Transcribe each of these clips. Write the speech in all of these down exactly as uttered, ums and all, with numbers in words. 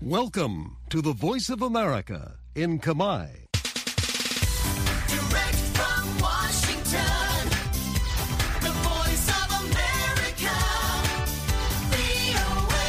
Welcome to the Voice of America in Khmer. Direct from Washington, the Voice of America, វី អូ เอ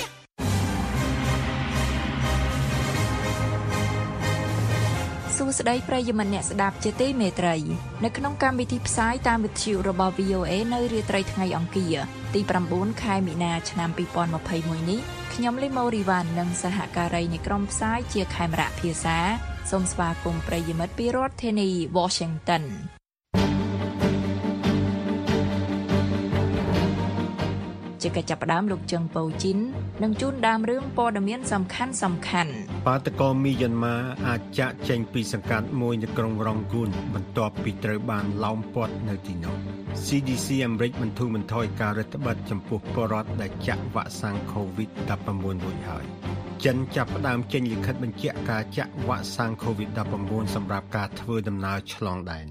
សួស្តីប្រិយមិត្តអ្នកស្ដាប់ជាទីមេត្រីនៅក្នុងកម្មវិធីផ្សាយតាមវិទ្យុរបស់ វី អូ เอ នៅរាត្រីថ្ងៃអង្គារទី9ខែមីនាឆ្នាំពីរពាន់ម្ភៃមួយនេះខ្ញុំលីម៉ូរីវ៉ាន់និងសហការីនៃក្រុមផ្សាយជាខេមរៈភាសាសូមស្វាគមន៍ប្រិយមិត្តពីរដ្ឋធានី Washington ជាកិច្ចចាប់ផ្ដើមលោកជឹងប៉ូជីននឹងជូនដើមរឿងព័ត៌មានសំខាន់សំខាន់បាតកោមីយ៉ាន់ម៉ាអាចចាក់ចេញពីសង្កាត់មួយនៅក្រុងរងគូនបន្ទាប់ពីត្រូវបានឡោមព័ទ្ធនៅទីនោះ C D C អាមេរិកបន្ធូរបន្ថយការរដ្ឋបិទចំពោះពលរដ្ឋដែលចាក់វ៉ាក់សាំង COVID ដប់ប្រាំបួន រួចហើយចិនចាប់ផ្ដើមចេញលិខិតបញ្ជាក់ការចាក់វ៉ាក់សាំង COVID ដប់ប្រាំបួន សម្រាប់ការធ្វើដំណើរឆ្លងដែន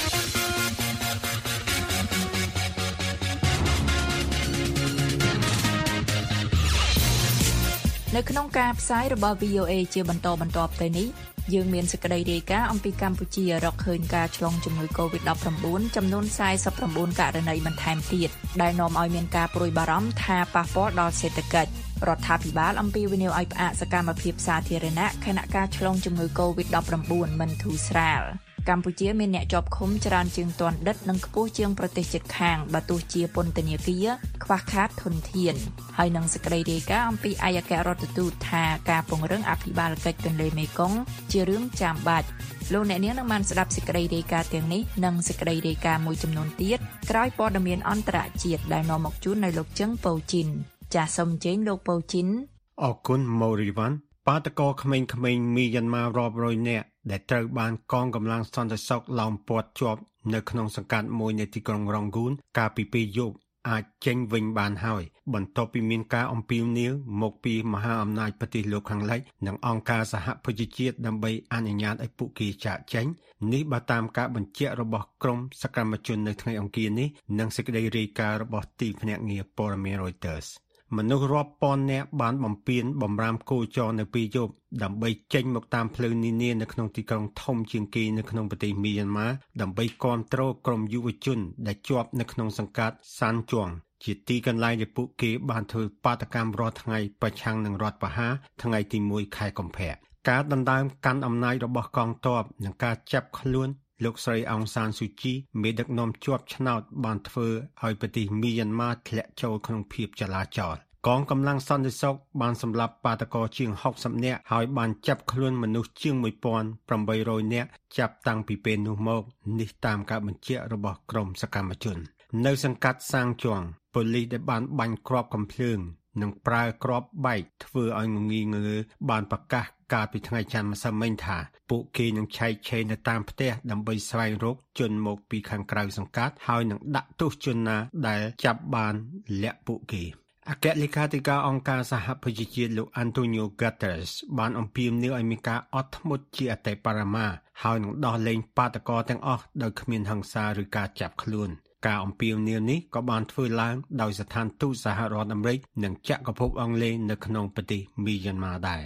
នៅក្នុងការផ្សាយរបស់ វី អូ เอ ជាបន្តបន្ទាប់ទៅនេះយើងមានសេចក្តីរាយការណ៍អំពីកម្ពុជារកឃើញការឆ្លងជំងឺ COVID ដប់ប្រាំបួន ចំនួនសែនសិបប្រាំបួនករណីបន្ថែមទៀតដែលនាំឲ្យមានការព្រួយបារម្ភថាប៉ះពាល់ដល់សេដ្ឋកិច្ចរដ្ឋាភិបាលអំពាវនាវឲ្យផ្អាកសកម្មភាពសាធារណៈខណៈការឆ្លងជំងឺ COVID ដប់ប្រាំបួន មិនធូរស្រាលកម្ពុជាមានអ្នកជាប់ឃុំច្រើនជាងទាន់ដិតនិងខ្ពស់ជាងប្រទេសជិតខាងបើទោះជាពន្ធនាគារខ្វះខាតធនធានហើយនឹងសេចក្តីរាយការណ៍អំពីឯកអគ្គរដ្ឋទូតថាការពង្រឹងអភិបាលកិច្ចទន្លេមេគង្គជារឿងចាំបាច់លោកអ្នកនាងនឹងបានស្ដាប់សេចក្តីរាយការណ៍ទាំងនេះនិងសេចក្តីរាយការណ៍មួយចំនួនទៀតក្រោយព័ត៌មានអន្តរជាតិដែលនាំមកជូននៅលោកជឹងប៉ូជីនចាសសូមអញ្ជើញលោកប៉ូជីនអរគុណម៉ូរីវ៉ាន់បាតកោក្មេងៗមីយ៉ាន់ម៉ារាប់រយនាក់ដែលត្រូវបានកងកម្លាំងសន្តិសុខឡោមព័ទ្ធជាប់នៅក្នុងសង្កាត់មួយនៃទីក្រុងរងគូនកាលពីពេលយប់អាចចេញវិញបានហើយបន្ទាប់ពីមានការអំពាវនាវមកពីមហាអំណាចប្រទេសលោកខាងលិចនិងអង្គការសហប្រជាជាតិដើម្បីអនុញ្ញាតឲ្យពួកគេចាកចេញនេះបើតាមការបញ្ជាក់របស់ក្រមសកម្មជននៅថ្ងៃអង្គារនេះនិងសេចក្តីរាយការណ៍របស់ទីភ្នាក់ងារព័ត៌មាន Reutersមនុស្សរាប់ពាន់នាក់បានបំពេញបំរាមគោចរនៅពេលយប់ដើម្បីចេញមកតាមផ្លូវនានានៅក្នុងទីក្រុងធំជាងគេនៅក្នុងប្រទេសមីយ៉ាន់ម៉ាដើម្បីគាំទ្រក្រុមយុវជនដែលជាប់នៅក្នុងសង្កាត់សានជួងជាទីកន្លែងដែលពួកគេបានធ្វើបាតកម្មរាល់ថ្ងៃប្រឆាំងនឹងរដ្ឋប្រហារថ្ងៃទីមួយខែកុម្ភៈការដណ្ដើមកាន់អំណាចរបស់កងទ័ពនិងការចាប់ខ្លួនលោកស្រីអង្សានស៊ូជីមេដឹកនាំជាប់ឆ្នោតបានធ្វើឲ្យប្រទេសមីយ៉ាន់ម៉ាធ្លាក់ចូលក្នុងភាពចលាចលកងកម្លាំងសន្តិសុខបានសម្លាប់បាតកោជាងហុកសិបនាក់ហើយបានចាប់ខ្លួនមនុស្សជាងមួយពាន់ប្រាំបីរយនាក់ចាប់តាំងពីពេលនោះមកនេះតាមការបញ្ជាក់របស់ក្រមសកម្មជននៅសង្កាត់សាងជួងប៉ូលីសដែលបានបាញ់គ្រាប់កាំភ្លើងនិងប្រើគ្រាប់បែកធ្វើឲ្យងងីងើបានប្រកាសកាលពីថ្ងៃច័ន្ទម្សិលមិញថាពួកគេនឹងឆែកឆេរនៅតាមផ្ទះដើម្បីស្វែងរកជនមកពីខាងក្រៅសង្កាត់ហើយនឹងដាក់ទោសជនណាដែលចាប់បានលាក់ពួកគេអគ្គលេខាធិការអង្គការសហប្រជាជាតិលោក Antonio Guterres បានអំពាវនាវឲ្យមានការអត់ធ្មត់ជាអតិបរមាហើយនឹងដោះលែងបាតកោទាំងអស់ដោយគ្មានហិង្សាឬការចាប់ខ្លួនការអំពាវនាវនេះក៏បានធ្វើឡើងដោយស្ថានទូតសហរដ្ឋអាមេរិកនិងចក្រភពអង់គ្លេសនៅក្នុងប្រទេសមីយ៉ាន់ម៉ាដែរ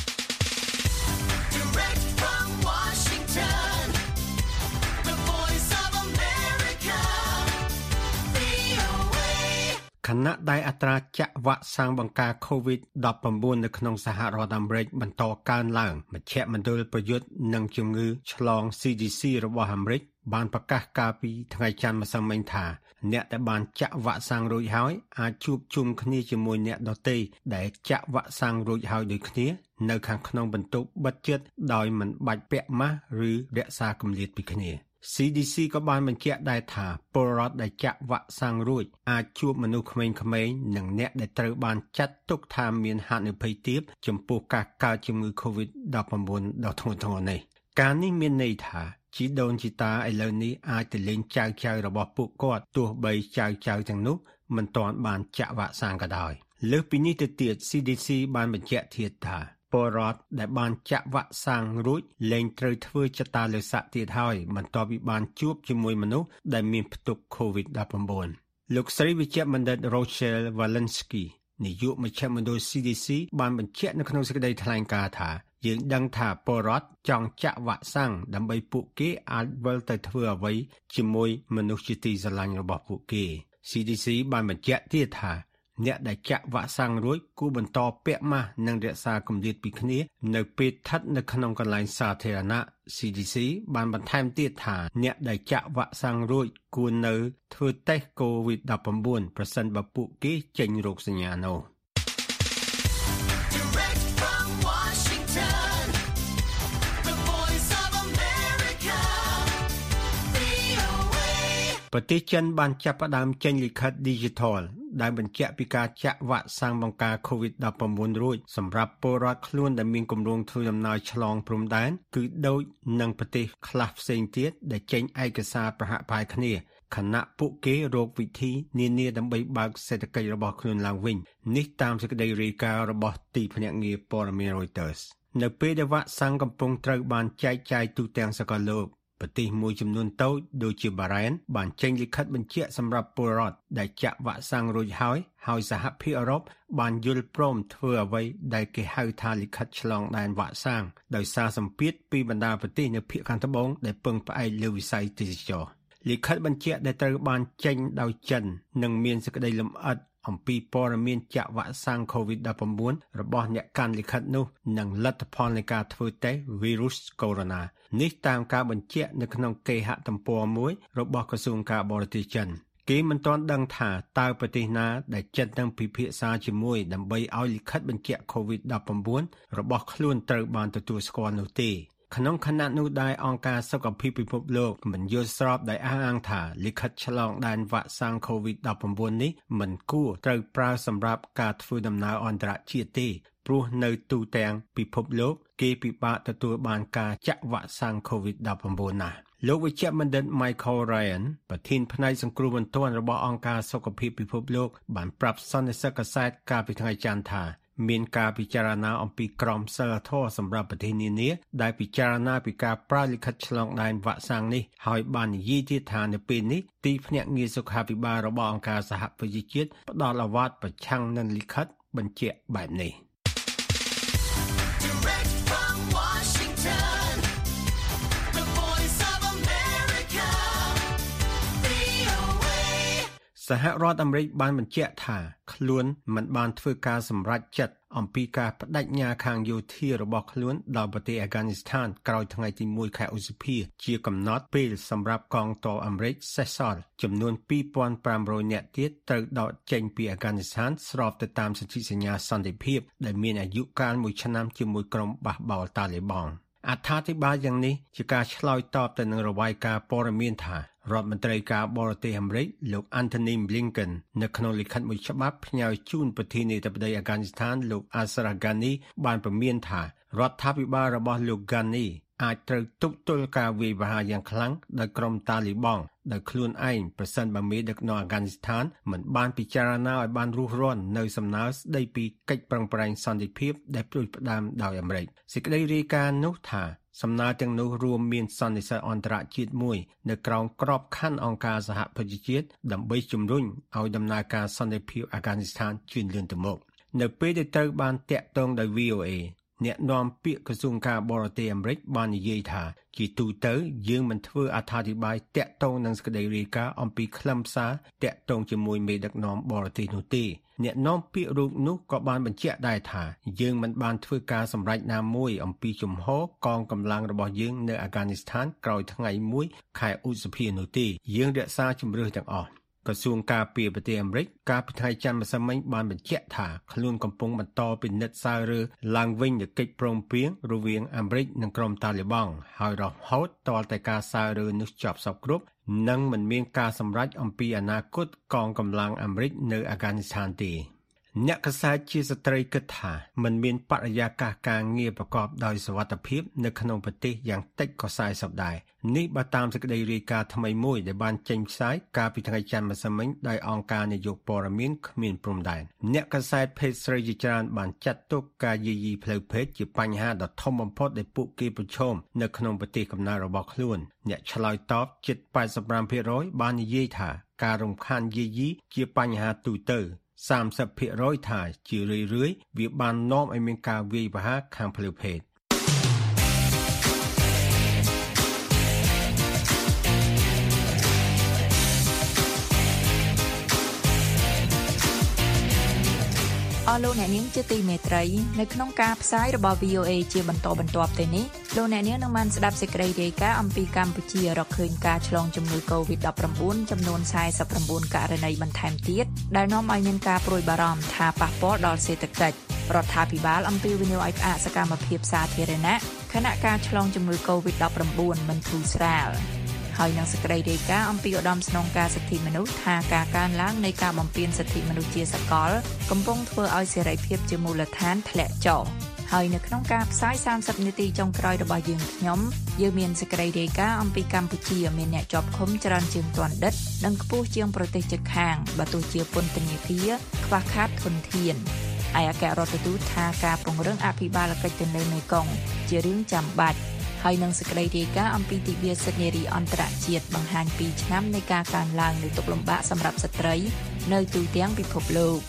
ខណៈដែលអត្រាចាក់វ៉ាក់សាំងបង្ការ COVID ដប់ប្រាំបួន នៅក្នុងសហរដ្ឋអាមេរិកបន្តកើនឡើងមជ្ឈមណ្ឌលប្រយុទ្ធនឹងជំងឺឆ្លង C D C របស់អាមេរិកបានប្រកាសកាលពីថ្ងៃច័ន្ទម្សិលមិញថាអ្នកដែលបានចាក់វ៉ាក់សាំងរួចហើយអាចជួបជុំគ្នាជាមួយអ្នកដទៃដែលចាក់វ៉ាក់សាំងរួចហើយដូចគ្នានៅខាងក្នុងបន្ទប់បិទជិតដោយមិនបាច់ពាក់ម៉ាស់ឬរក្សាគម្លាតពីគ្នា C D C ក៏បានបញ្ជាក់ដែរថាពលរដ្ឋដែលចាក់វ៉ាក់សាំងរួចអាចជួបមនុស្សក្មេងៗនិងអ្នកដែលត្រូវបានចាត់ទុកថាមានហានិភ័យទាបចំពោះការកើតជំងឺ COVID ដប់ប្រាំបួន ដ៏ធ្ងន់ធ្ងរនេះការនេះមានន័យថាជីដូនជីតាឥឡូវនេះអាចទៅលេងចៅចៅរបស់ពួកគាត់ទោះបីចៅចៅទាំងនោះមិនទាន់បានចាក់វ៉ាក់សាំងក៏ដោយលើសពីនេះទៅទៀត C D C បានបញ្ជាក់ទៀតថាពលរដ្ឋដែលបានចាក់វ៉ាក់សាំងរួចលែងត្រូវធ្វើចតាឡេសាក់ទៀតហើយបន្ទាប់ពីបានជួបជាមួយមនុស្សដែលមានផ្ទុក COVID ដប់ប្រាំបួន លោកស្រីវិជ្ជបណ្ឌិត Rochelle Walensky នាយកមជ្ឈមណ្ឌល C D C បានបញ្ជាក់នៅក្នុងសេចក្តីថ្លែងការណ៍ថាយើងដឹងថាពលរដ្ឋចង់ចាក់វ៉ាក់សាំងដើម្បីពួកគេអាចវិលទៅធ្វើអ្វីជាមួយមនុស្សជាទីស្រឡាញ់របស់ពួកគេ C D C បានបញ្ជាក់ទៀតថាអ្នកដែលចាក់វ៉ាក់សាំងរួចគួរបន្តពាក់ម៉ាស់និងរក្សាគម្លាតពីគ្នានៅពេលស្ថិតនៅក្នុងកន្លែងសាធារណៈ C D C បានបន្ថែមទៀតថាអ្នកដែលចាក់វ៉ាក់សាំងរួចគួរនៅធ្វើតេស្ត COVID ដប់ប្រាំបួន ប្រសិនបើពួកគេចេញរោគសញ្ញានោះប្រទេសចិនបានចាប់ផ្ដើមចេញលិខិត Digital ដែលបញ្ជាក់ពីការចាក់វ៉ាក់សាំងបង្ការ COVID ដប់ប្រាំបួន រួចសម្រាប់ពលរដ្ឋខ្លួនដែលមានគម្រោងធ្វើដំណើរឆ្លងព្រំដែនគឺដូចនឹងប្រទេសខ្លះផ្សេងទៀតដែលចេញឯកសារប្រហាក់ប្រហែលគ្នាខណៈពួកគេរកវិធីនានាដើម្បីបើកសេដ្ឋកិច្ចរបស់ខ្លួនឡើងវិញនេះតាមសេចក្តីរាយការណ៍របស់ទីភ្នាក់ងារព័ត៌មាន Reuters នៅពេលដែលវ៉ាក់សាំងកំពុងត្រូវបានចែកចាយទូទាំងសកលលោកប្រទេសមួយចំនួនតូចដូចជាបារ៉ែនបានចេញលិខិតបញ្ជាក់សម្រាប់ពលរដ្ឋដែលចាក់វ៉ាក់សាំងរួចហើយហើយសហភាពអឺរ៉ុបបានយល់ព្រមធ្វើអ្វីដែលគេហៅថាលិខិតឆ្លងដែនវ៉ាក់សាំងដោយសារសម្ពាធពីបណ្ដាប្រទេសនៅភាគខាងត្បូងដែលពឹងផ្អែកលើវិស័យទេសចរណ៍លិខិតបញ្ជាក់ដែលត្រូវបានចេញដោយចិននិងមានសេចក្តីលម្អិតអំពីព័ត៌មានចាក់វ៉ាក់សាំង COVID ដប់ប្រាំបួន របស់អ្នកកាន់លិខិតនោះនិងលទ្ធផលនៃការធ្វើតេស្តវីរុសកូវីដ នេះតាមការបញ្ជាក់នៅក្នុងគេហទំព័រមួយរបស់ក្រសួងការបរទេសចិនគេមិនទាន់ដឹងថាតើប្រទេសណាដែលចិននឹងពិភាក្សាជាមួយដើម្បីឲ្យលិខិតបញ្ជាក់ COVID ដប់ប្រាំបួន របស់ខ្លួនត្រូវបានទទួលស្គាល់នោះទេក្នុងខណៈនោះដែរអង្គការសុខភាពពិភពលោកមិនយល់ស្របដោយអះអាងថាលិខិតឆ្លងដែនវ៉ាក់សាំង COVID ដប់ប្រាំបួន នេះមិនគួរត្រូវប្រើសម្រាប់ការធ្វើដំណើរអន្តរជាតិទេព្រោះនៅទូទាំងពិភពលោកគេពិបាកទទួលបានការចាក់វ៉ាក់សាំង COVID ដប់ប្រាំបួន ណាស់លោកវិជ្ជបណ្ឌិត Michael Ryan ប្រធានផ្នែកសង្គ្រោះបន្ទាន់របស់អង្គការសុខភាពពិភពលោកបានប្រាប់សន្និសីទកាសែតកាលពីថ្ងៃច័ន្ទថាមានការពិចារណាអំពីក្រមសីលធម៌សម្រាប់ប្រទេសនានាដែលពិចារណាពីការប្រើលិខិតឆ្លងដែនវ៉ាក់សាំងនេះហើយបាននិយាយទៀតថានៅពេលនេះទីភ្នាក់ងារសុខាភិបាលរបស់អង្គការសហប្រជាជាតិផ្ដល់អាវ៉ាតប្រឆាំងនឹងលិខិតបញ្ជាក់បែបនេះសហរដ្ឋអាមេរិកបានបញ្ជាក់ថាខ្លួនមិនបានធ្វើការសម្រេចចិត្តអំពីការបដិញ្ញាខាងយោធារបស់ខ្លួនដល់ប្រទេសអាហ្គានីស្ថានក្រោយថ្ងៃទីមួយខែឧសភាជាកំណត់ពេលសម្រាប់កងទ័ពអាមេរិកសេសសល់ចំនួនពីរពាន់ប្រាំរយនាក់ទៀតត្រូវដកចេញពីអាហ្គានីស្ថានស្របទៅតាមសន្ធិសញ្ញាសន្តិភាពដែលមានអាយុកាលមួយឆ្នាំជាមួយក្រុមបះបោរតាលីបង់អត្ថាធិប្បាយយ៉ាងនេះជាការឆ្លើយតបទៅនឹងរបាយការណ៍ព័ត៌មានថារដ្ឋមន្ត្រីការបរទេសអាមេរិកលោក Antony Blinken នៅក្នុងលិខិតមួយច្បាប់ផ្ញើជូនប្រធានាធិបតីអាហ្គានីស្ថានលោក Ashraf Ghani បានព្រមានថារដ្ឋាភិបាលរបស់លោក Ghani អាចត្រូវទប់ទល់ការវាយប្រហារយ៉ាងខ្លាំងដោយក្រុមតាលីបង់ដោយខ្លួនឯងប្រសិនបើមេដឹកនាំអាហ្គានីស្ថានមិនបានពិចារណាឲ្យបានរួសរាន់នៅសំណើស្ដីពីកិច្ចប្រឹងប្រែងសន្តិភាពដែលផ្ដួចផ្ដើមដោយអាមេរិកសេចក្តីរាយការណ៍នោះថាសំណើទាំងនោះរួមមានសន្និសីទអន្តរជាតិមួយនៅក្រោមក្របខ័ណ្ឌអង្គការសហប្រជាជាតិដើម្បីជំរុញឲ្យដំណើរការសន្តិភាពអាហ្គានីស្ថានជឿនលឿនទៅមុខនៅពេលដែលត្រូវបានតាក់ទងដោយ V O A អ្នកនាំពាក្យក្រសួងការបរទេសអាមេរិកបាននិយាយថាជាទូទៅយើងមិនធ្វើអត្ថាធិប្បាយតាក់ទងនឹងសេចក្តីរាយការណ៍អំពីខ្លឹមសារតាក់ទងជាមួយមេដឹកនាំបរទេសនោះទេអ្នកនាំពាក្យរូបនោះក៏បានបញ្ជាក់ដែរថាយើងមិនបានធ្វើការសម្រេចណាមួយអំពីជំហរកងកម្លាំងរបស់យើងនៅអាហ្គានីស្ថានក្រោយថ្ងៃមួយខែឧសភានោះទេយើងរក្សាជំរឿសទាំងអស់ក្រសួងការពារប្រទេសអាមេរិកកាលពីថ្ងៃច័ន្ទម្សិលមិញបានបញ្ជាក់ថាខ្លួនកំពុងបន្តពិនិត្យសាររើឡើងវិញនូវកិច្ចព្រមព្រៀងរវាងអាមេរិកនិងក្រុមតាលីបង់ហើយរហូតទាល់តែការសាររើនោះចប់សពគ្រប់និងមិនមានការសម្រេចអំពីអនាគតកងកម្លាំងអាមេរិកនៅអាហ្គានីស្ថានទេអ្នកកាសែតជាស្ត្រីគិតថាមិនមានបរិយាកាសការងារប្រកបដោយសុវត្ថិភាពនៅក្នុងប្រទេសយ៉ាងតិចក៏ខ្សែសប្តាហ៍នេះបើតាមសេចក្តីរាយការណ៍ថ្មីមួយដែលបានចេញផ្សាយកាលពីថ្ងៃច័ន្ទម្សិលមិញដោយអង្គការនយោបាយព័ត៌មានគ្មានព្រំដែនអ្នកកាសែតភេទស្រីជាច្រើនបានចាត់ទុកការយាយីផ្លូវភេទជាបញ្ហាដ៏ធំបំផុតដែលពួកគេប្រឈមនៅក្នុងប្រទេសកំណើតរបស់ខ្លួនអ្នកឆ្លើយតបជិត ប៉ែតសិបប្រាំភាគរយ បាននិយាយថាការរំខានយាយីជាបញ្ហាទូទៅសាមសិបភាគរយ ថាជារឿយៗវាបាននាំឲ្យមានការវាយប្រហារខាងផ្លូវភេទអស់លោកអ្នកនាងជាទីមេត្រីនៅក្នុងការផ្សាយរបស់ វី អូ អេ ជាបន្តបន្ទាប់ទៅនេះលោកអ្នកនាងនឹងបានស្ដាប់សេចក្តីរាយការណ៍អំពីកម្ពុជារកឃើញការឆ្លងជំងឺ កូវីដ ដប់ប្រាំបួន ចំនួនសែនសិបប្រាំបួនករណីបន្ថែមទៀតដែលនាំឲ្យមានការព្រួយបារម្ភថាប៉ះពាល់ដល់សេដ្ឋកិច្ចរដ្ឋាភិបាលអំពាវនាវឲ្យផ្អាកសកម្មភាពសាធារណៈខណៈការឆ្លងជំងឺ កូវីដ ដប់ប្រាំបួន មិនធូរស្រាលហើយនឹងសេចក្តីរាយការណ៍អំពីឧត្តមស្នងការសិទ្ធិមនុស្សថាការកើនឡើងនៃការបំពានសិទ្ធិមនុស្សជាសកលកំពុងធ្វើឲ្យសេរីភាពជាមូលដ្ឋានធ្លាក់ចុះហើយនៅក្នុងការផ្សាយសាមសិបនាទីចុងក្រោយរបស់យើងខ្ញុំយើងមានសេចក្តីរាយការណ៍អំពីកម្ពុជាមានអ្នកជាប់ឃុំច្រើនជាងទាន់ដិតនិងខ្ពស់ជាងប្រទេសជិតខាងបើទោះជាពន្ធនាគារខ្វះខាតធនធានឯអគ្គរដ្ឋទូតថាការពង្រឹងអភិបាលកិច្ចទន្លេមេគង្គជារឿងចាំបាច់ហើយនឹងសេចក្តីរាយការណ៍អំពីទិវាសិទ្ធិនារីអន្តរជាតិបង្ហាញពីឆ្នាំនៃការកើនឡើងនៃទុក្ខលំបាកសម្រាប់ស្ត្រីនៅទូទាំងពិភពលោក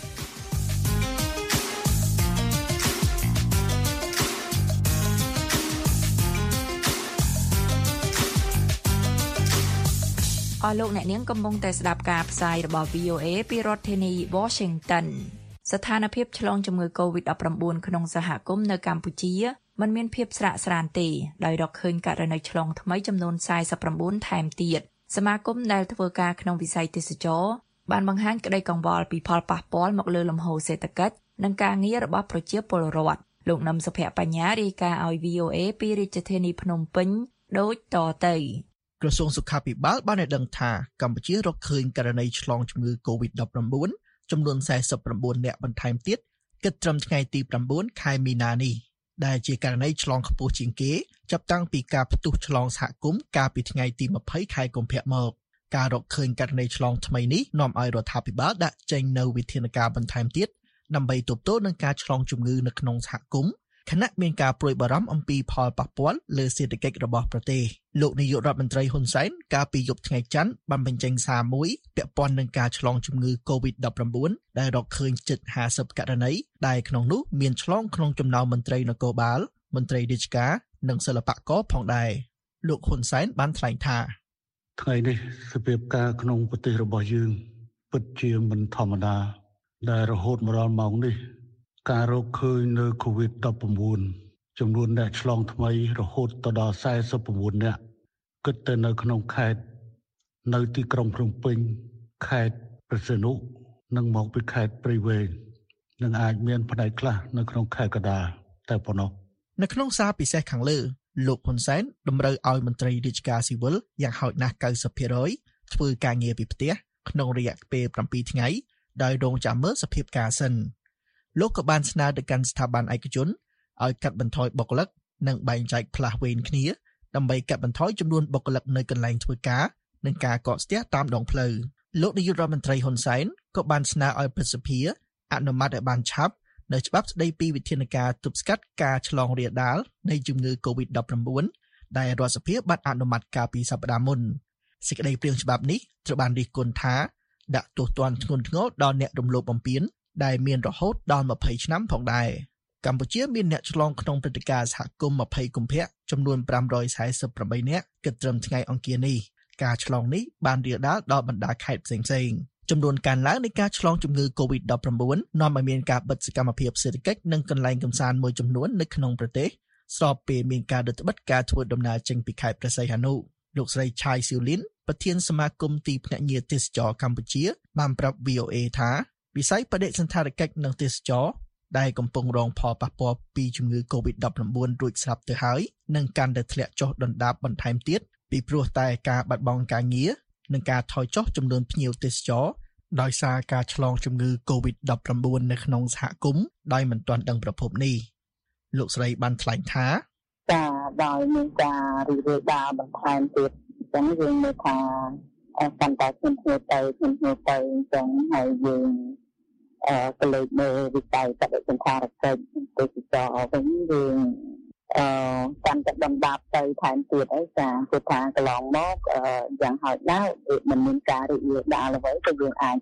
អស់លោកអ្នកនាងកំពុងតែស្ដាប់ការផ្សាយរបស់ វី អូ អេ ពីរដ្ឋធានី Washington ស្ថានភាពឆ្លងជំងឺ កូវីដ ដប់ប្រាំបួន ក្នុងសហគមន៍នៅកម្ពុជាមិនមានភាពស្រាកស្រានទេដោយរកឃើញករណីឆ្លងថ្មីចំនួនសែនសិបប្រាំបួនថែមទៀតសមាគមដែលធ្វើការក្នុងវិស័យទេសចរណ៍បានបង្ហាញក្តីកង្វល់ពីផលប៉ះពាល់មកលើលំហូរសេដ្ឋកិច្ចនិងការងាររបស់ប្រជាពលរដ្ឋលោកនឹមសុភ័ក្របញ្ញារាយការណ៍ឲ្យ វី អូ អេ ពីរាជធានីភ្នំពេញដូចតទៅក្រសួងសុខាភិបាលបានឲ្យដឹងថាកម្ពុជារកឃើញករណីឆ្លងជំងឺ កូវីដ ដប់ប្រាំបួន ចំនួនសែនសិបប្រាំបួននាក់បន្ថែមទៀតគិតត្រឹមថ្ងៃទីប្រាំបួនខែមីនានេះដែលជាករណីឆ្លងខ្ពស់ជាងគេចាប់តាំងពីការផ្ទុះឆ្លងសហគមន៍កាលពីថ្ងៃទីម្ភៃខែកុម្ភៈមកការរកឃើញករណីឆ្លងថ្មីនេះនាំឲ្យរដ្ឋាភិបាលដាក់ចេញនូវវិធានការបន្ថែមទៀតដើម្បីទប់ទល់នឹងការឆ្លងជំងឺនៅក្នុងសហគមន៍ខណៈមានការព្រួយបារម្ភអំពីផលប៉ះពាល់លើសេដ្ឋកិច្ចរបស់ប្រទេសលោកនាយករដ្ឋមន្ត្រីហ៊ុនសែនកាលពីយប់ថ្ងៃច័ន្ទបានបញ្ចេញសារមួយពាក់ព័ន្ធនឹងការឆ្លងជំងឺ កូវីដ ដប់ប្រាំបួន ដែលរកឃើញជិតហាសិបករណីដែលក្នុងនោះមានឆ្លងក្នុងចំណោមមន្ត្រីនគរបាលមន្ត្រីរាជការនិងសិល្បករផងដែរលោកហ៊ុនសែនបានថ្លែងថាថ្ងៃនេះសភាពការក្នុងប្រទេសរបស់យើងពិតជាមិនធម្មតាដែលរហូតមកដល់ម៉ោងនេះការរកឃើញនៅ កូវីដ ដប់ប្រាំបួន ចំនួនអ្នកឆ្លងថ្មីរហូតដល់សែនសិបប្រាំបួននាក់គិតទៅនៅក្នុងខេត្តនៅទីក្រុងភ្នំពេញខេត្តព្រះសីហនុនិងមកពីខេត្តព្រៃវែងនិងអាចមានផ្នែកខ្លះនៅក្នុងខេត្តកណ្ដាលតែប៉ុណ្ណោះនៅក្នុងសារពិសេសខាងលើលោកហ៊ុនសែនតម្រូវឲ្យមន្ត្រីរាជការស៊ីវិលយ៉ាងហោចណាស់ កៅសិបភាគរយ ធ្វើការងារពីផ្ទះក្នុងរយៈពេលប្រាំពីរថ្ងៃដោយរងចាំមើលសភាពការសិនលោកក៏បានស្នើទៅកាន់ស្ថាប័នឯកជនឲ្យកាត់បន្ថយបុគ្គលិកនិងបែងចែកផ្លាស់វេនគ្នាដើម្បីកាត់បន្ថយចំនួនបុគ្គលិកនៅកន្លែងធ្វើការនិងការកកស្ទះតាមដងផ្លូវលោកនាយករដ្ឋមន្ត្រីហ៊ុនសែនក៏បានស្នើឲ្យប្រសិទ្ធភាពអនុម័តឲ្យបានឆាប់នៅច្បាប់ស្តីពីវិធានការទប់ស្កាត់ការឆ្លងរាលដាលនៃជំងឺ កូវីដ ដប់ប្រាំបួន ដែលរដ្ឋសភាបានអនុម័តកាលពីសប្តាហ៍មុនសេចក្តីព្រាងច្បាប់នេះត្រូវបានរិះគន់ថាដាក់ទោសទណ្ឌធ្ងន់ធ្ងរដល់អ្នករំលោភបំពានដែលមានរហូតដល់ម្ភៃឆ្នាំផងដែរកម្ពុជាមានអ្នកឆ្លងក្នុងព្រឹត្តិការណ៍សហគមន៍ម្ភៃកុម្ភៈចំនួនប្រាំរយសែនសិបប្រាំបីនាក់គិតត្រឹមថ្ងៃអង្គារនេះការឆ្លងនេះបានរាលដាលដល់បណ្ដាខេត្តផ្សេងៗចំនួនកើនឡើងនៃការឆ្លងជំងឺ កូវីដ ដប់ប្រាំបួន នាំឲ្យមានការបិទសកម្មភាពសេដ្ឋកិច្ចនិងកន្លែងកម្សាន្តមួយចំនួននៅក្នុងប្រទេសស្របពេលមានការរឹតបន្តឹងការធ្វើដំណើរចេញពីខេត្តព្រះសីហនុលោកស្រីឆៃស៊ូលីនប្រធានសមាគមទីភ្នាក់ងារទេសចរកម្ពុជាបានប្រាប់ វី អូ អេ ថាវិស័យបដិសណ្ឋារកិច្ចនិងទេសចរដែលកំពុងរងផលប៉ះពាល់ពីជំងឺ កូវីដ ដប់ប្រាំបួន រួចស្រាប់ទៅហើយនឹងកាន់តែធ្លាក់ចុះដុនដាបបន្ថែមទៀតពីព្រោះតែការបាត់បង់ការងារនិងការថយចុះចំនួនភ្ញៀវទេសចរដោយសារការឆ្លងជំងឺ កូវីដ ដប់ប្រាំបួន នៅក្នុងសហគមន៍ដោយមិនទាន់ដឹងប្រភពនេះលោកស្រីបានថ្លែងថាការដោយមានការរីករាលដាលបន្ថែមទៀតអញ្ចឹងយើងមើលថាកាន់តែធ្ងន់ធ្ងរទៅធ្ងន់ធ្ងរទៅអញ្ចឹងហើយយើងអឺក៏លើកមើលវិស័យបដិសណ្ឋារកិច្ចទេសចរវិញយើងអឺកាន់តែដំដាប់ទៅថែមទៀតអីចាគឺថាកន្លងមកអឺយ៉ាងហោចណាស់មិនមានការរីករាលដាលអ្វីក៏យើងអាច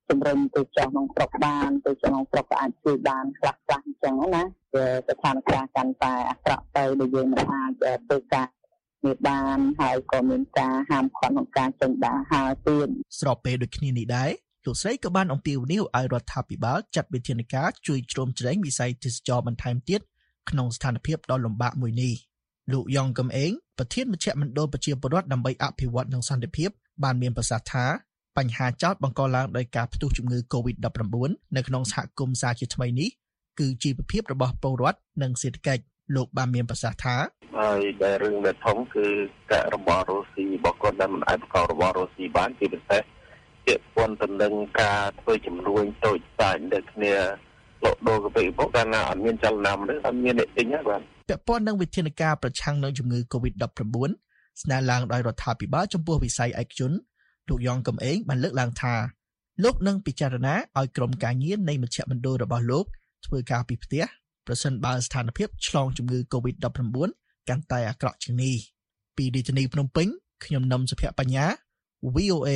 ជំរុញទៅចុះក្នុងស្រុកបានទៅក្នុងស្រុកក៏អាចជួយបានខ្លះខ្លះអញ្ចឹងណាវាស្ថានភាពកាន់តែអាក្រក់ទៅដែលយើងមិនអាចធ្វើការមានបានហើយក៏មានការហាមឃាត់ក្នុងការចេញដើរហើរទៀតស្របពេលដូចគ្នានេះដែរលោកស្រីក៏បានអំពាវនាវឲ្យរដ្ឋាភិបាលចាត់វិធានការជួយជ្រោមជ្រែងវិស័យទេសចរបន្ថែមទៀតក្នុងស្ថានភាពដ៏លំបាកមួយនេះលោកយ៉ងកំឯងប្រធានមជ្ឈមណ្ឌលប្រជាពលរដ្ឋដើម្បីអភិវឌ្ឍនិងសន្តិភាពបានមានប្រសាសន៍ថាបញ្ហាចោទបង្កឡើងដោយការផ្ទុះជំងឺ កូវីដ ដប់ប្រាំបួន នៅក្នុងសហគមន៍សាជាថ្មីនេះគឺជីវភាពរបស់ពលរដ្ឋនិងសេដ្ឋកិច្ចលោកបានមានប្រសាសន៍ថាហើយដែលរឿងដែលធំគឺការរបស់រុស្ស៊ីរបស់គាត់ដែលមិនអាចបង្ករបស់រុស្ស៊ីបានជាពិសេសពាក់ព័ន្ធទៅនឹងការធ្វើចំនួនតូចតាចដូចគ្នាលក់ដូរកាហ្វេពុកកាលណាអត់មានចលនាមនុស្សអត់មានអ្នកទិញទេបាទពាក់ព័ន្ធនឹងវិធានការប្រឆាំងនឹងជំងឺ កូវីដ ដប់ប្រាំបួន ស្នើឡើងដោយរដ្ឋាភិបាលចំពោះវិស័យឯកជនលោកយ៉ងកំឯងបានលើកឡើងថាលោកនឹងពិចារណាឲ្យក្រុមការងារនៃមជ្ឈមណ្ឌលរបស់លោកធ្វើការពីផ្ទះប្រសិនបើស្ថានភាពឆ្លងជំងឺ កូវីដ ដប់ប្រាំបួន កាន់តែអាក្រក់ជាងនេះពីរាជធានីភ្នំពេញខ្ញុំនឹមសុភ័ក្របញ្ញា វី អូ เอ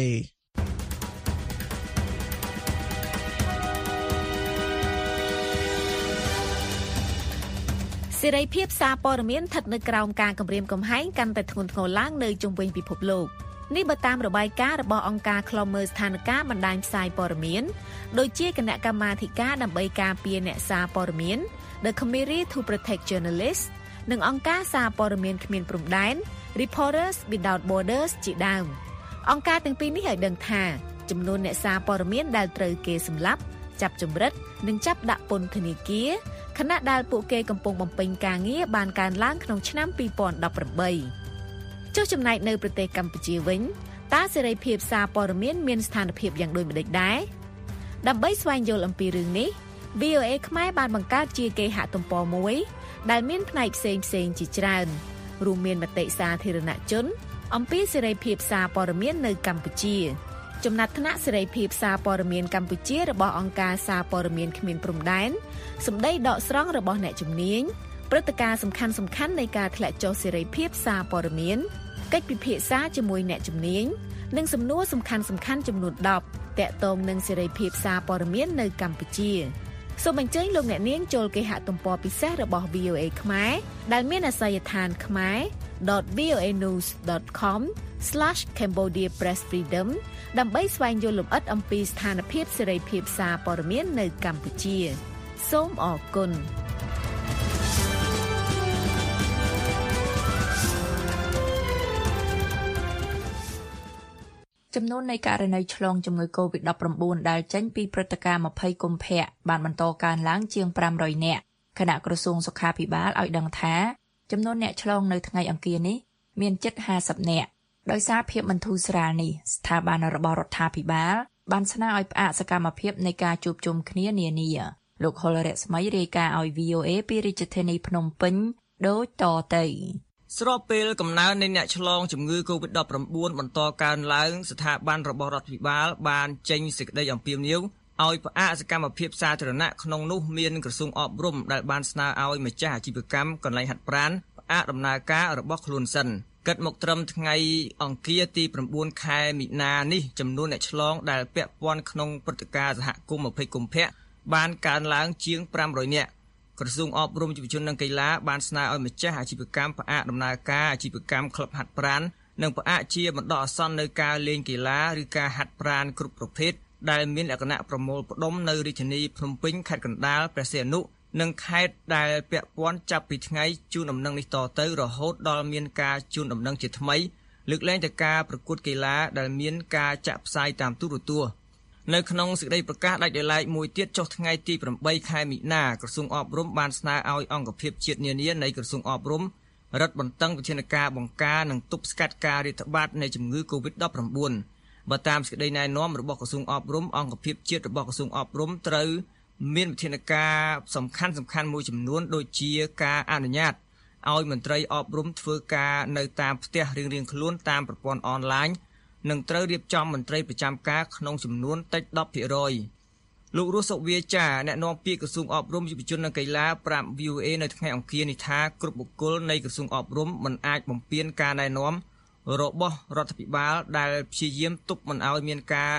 សេរីភាពសារព័ត៌មានស្ថិតនៅក្រោមការគំរាមកំហែងកាន់តែធ្ងន់ធ្ងរឡើងនៅជុំវិញពិភពលោកនេះបើតាមរបាយការណ៍របស់អង្គការឃ្លាំមើលស្ថានភាពបណ្ដាញផ្សាយព័ត៌មានដូចជាគណៈកម្មាធិការដើម្បីការពារអ្នកសារព័ត៌មាន The Committee to Protect Journalists និងអង្គការសារព័ត៌មានគ្មានព្រំដែន Reporters Without Borders ជាដើមអង្គការទាំងពីរនេះឲ្យដឹងថាចំនួនអ្នកសារព័ត៌មានដែលត្រូវគេសម្លាប់ចាប់ចម្រិតនិងចាប់ដាក់ពន្ធនាគារខណៈដែលពួកគេកំពុងបំពេញការងារបានកើនឡើងក្នុងឆ្នាំពីរពាន់ដប់ប្រាំបីចុះចំណែកនៅប្រទេសកម្ពុជាវិញតើសេរីភាពសារព័ត៌មានមានស្ថានភាពយ៉ាងដូចម្តេចដែរដើម្បីស្វែងយល់អំពីរឿងនេះ វី អូ เอ ខ្មែរបានបង្កើតជាគេហទំព័រមួយដែលមានផ្នែកផ្សេងផ្សេងជាច្រើនរួមមានមតិសាធារណជនអំពីសេរីភាពសារព័ត៌មាននៅកម្ពុជាចំណាត់ថ្នាក់សេរីភាពសារព័ត៌មានកម្ពុជារបស់អង្គការសារព័ត៌មានគ្មានព្រំដែនសម្ដីដកស្រង់របស់អ្នកជំនាញព្រឹត្តិការណ៍សំខាន់សំខាន់នៃការធ្លាក់ចុះសេរីភាពសារព័ត៌មានកិច្ចពិភាក្សាជាមួយអ្នកជំនាញនិងសំណួរសំខាន់សំខាន់ចំនួនដប់ទាក់ទងនឹងសេរីភាពសារព័ត៌មាននៅកម្ពុជាសូមអញ្ជើញលោកអ្នកនាងចូលគេហទំព័រពិសេសរបស់ វី អូ เอ ខ្មែរដែលមានអាសយដ្ឋាន ខ្មែរ ដត វី អូ เอ นิวส์ ដត com ស្លាស ខេមបូឌី ប្រេស ហ្វ្រីដម ដើម្បីស្វែងយល់លម្អិតអំពីស្ថានភាពសេរីភាពសារព័ត៌មាននៅកម្ពុជាសូមអរគុណចំនួននៃករណីឆ្លងជំងឺ កូវីដ ដប់ប្រាំបួន ដែលចេញពីព្រឹត្តិការណ៍ម្ភៃកុម្ភៈបានបន្តកើនឡើងជាងប្រាំរយនាក់គណៈក្រសួងសុខាភិបាលឲ្យដឹងថាចំនួនអ្នកឆ្លងនៅថ្ងៃអង្គារនេះមានជិតห้าสิบនាក់ដោយសារភាពមិនធូរស្រាលនេះស្ថាប័នរបស់រដ្ឋាភិបាលបានស្នើឲ្យផ្អាកសកម្មភាពនៃការជួបជុំគ្នានានាលោកហុលរស្មីរាយការណ៍ឲ្យ វី អូ เอ ពីរាជធានីភ្នំពេញដូចតទៅស្របពេលកំណើននៃអ្នកឆ្លងជំងឺ កូវីដ ដប់ប្រាំបួន បន្តកើនឡើងស្ថាប័នរបស់រដ្ឋាភិបាលបានចេញសេចក្តីអំពាវនាវឲ្យផ្អាកសកម្មភាពសាធារណៈក្នុងនោះមានក្រសួងអប់រំដែលបានស្នើឲ្យម្ចាស់អាជីវកម្មកន្លែងហាត់ប្រាណផ្អាកដំណើរការរបស់ខ្លួនសិនគិតមកត្រឹមថ្ងៃអង្គារទីប្រាំបួនខែមិនិនានេះចំនួនអ្នកឆ្លងដែលពាក់ព័ន្ធក្នុងព្រឹត្តិការណ៍សហគមន៍ម្ភៃកុម្ភៈបានកើនឡើងជាងប្រាំរយនាក់ក្រសួងអប់រំយុវជននិងកីឡាបានស្នើឲ្យម្ចាស់អាជីវកម្មផ្អាកដំណើរការអាជីវកម្មក្លឹបហាត់ប្រាណនិងផ្អាកជាបណ្ដោះអាសន្ននៅការលេងកីឡាឬការហាត់ប្រាណគ្រប់ប្រភេទដែលមានលក្ខណៈប្រមូលផ្ដុំនៅរាជធានីភ្នំពេញខេត្តកណ្ដាលព្រះសីហនុនិងខេត្តដែលពាក់ព័ន្ធចាប់ពីថ្ងៃជូនដំណឹងនេះតទៅរហូតដល់មានការជូនដំណឹងជាថ្មីលើកលែងតែការប្រកួតកីឡាដែលមានការចាក់ផ្សាយតាមទូរទស្សន៍នៅក្នុងសេចក្តីប្រកាសដាច់ដោយឡែកមួយទៀតចុះថ្ងៃទីប្រាំបីខែមិនិនាក្រសួងអប់រំបានស្នើឲ្យអង្គភាពជាតិនានានៃក្រសួងអប់រំរឹតបន្តឹងវិធានការបង្ការនិងទប់ស្កាត់ការរាតត្បាតនៃជំងឺ កូវីដ ដប់ប្រាំបួន បើតាមសេចក្តីណែនាំរបស់ក្រសួងអប់រំអង្គភាពជាតិរបស់ក្រសួងអប់រំត្រូវមានវិធានការសំខាន់សំខាន់មួយចំនួនដូចជាការអនុញ្ញាតឲ្យមន្ត្រីអប់រំធ្វើការនៅតាមផ្ទះរៀងៗខ្លួនតាមប្រព័ន្ធអនឡាញនិងត្រូវរៀបចំមន្ត្រីប្រចាំការក្នុងចំនួនតិច ដប់ភាគរយ លោករស់សុវាចាអ្នកនាំពាក្យក្រសួងអប់រំយុវជននិងកីឡាប្រាប់ វី អូ เอ នៅថ្ងៃអង្គារនេះថាគ្រប់បុគ្គលនៃក្រសួងអប់រំមិនអាចបំពានការណែនាំរបស់រដ្ឋាភិបាលដែលព្យាយាមទប់មិនឲ្យមានការ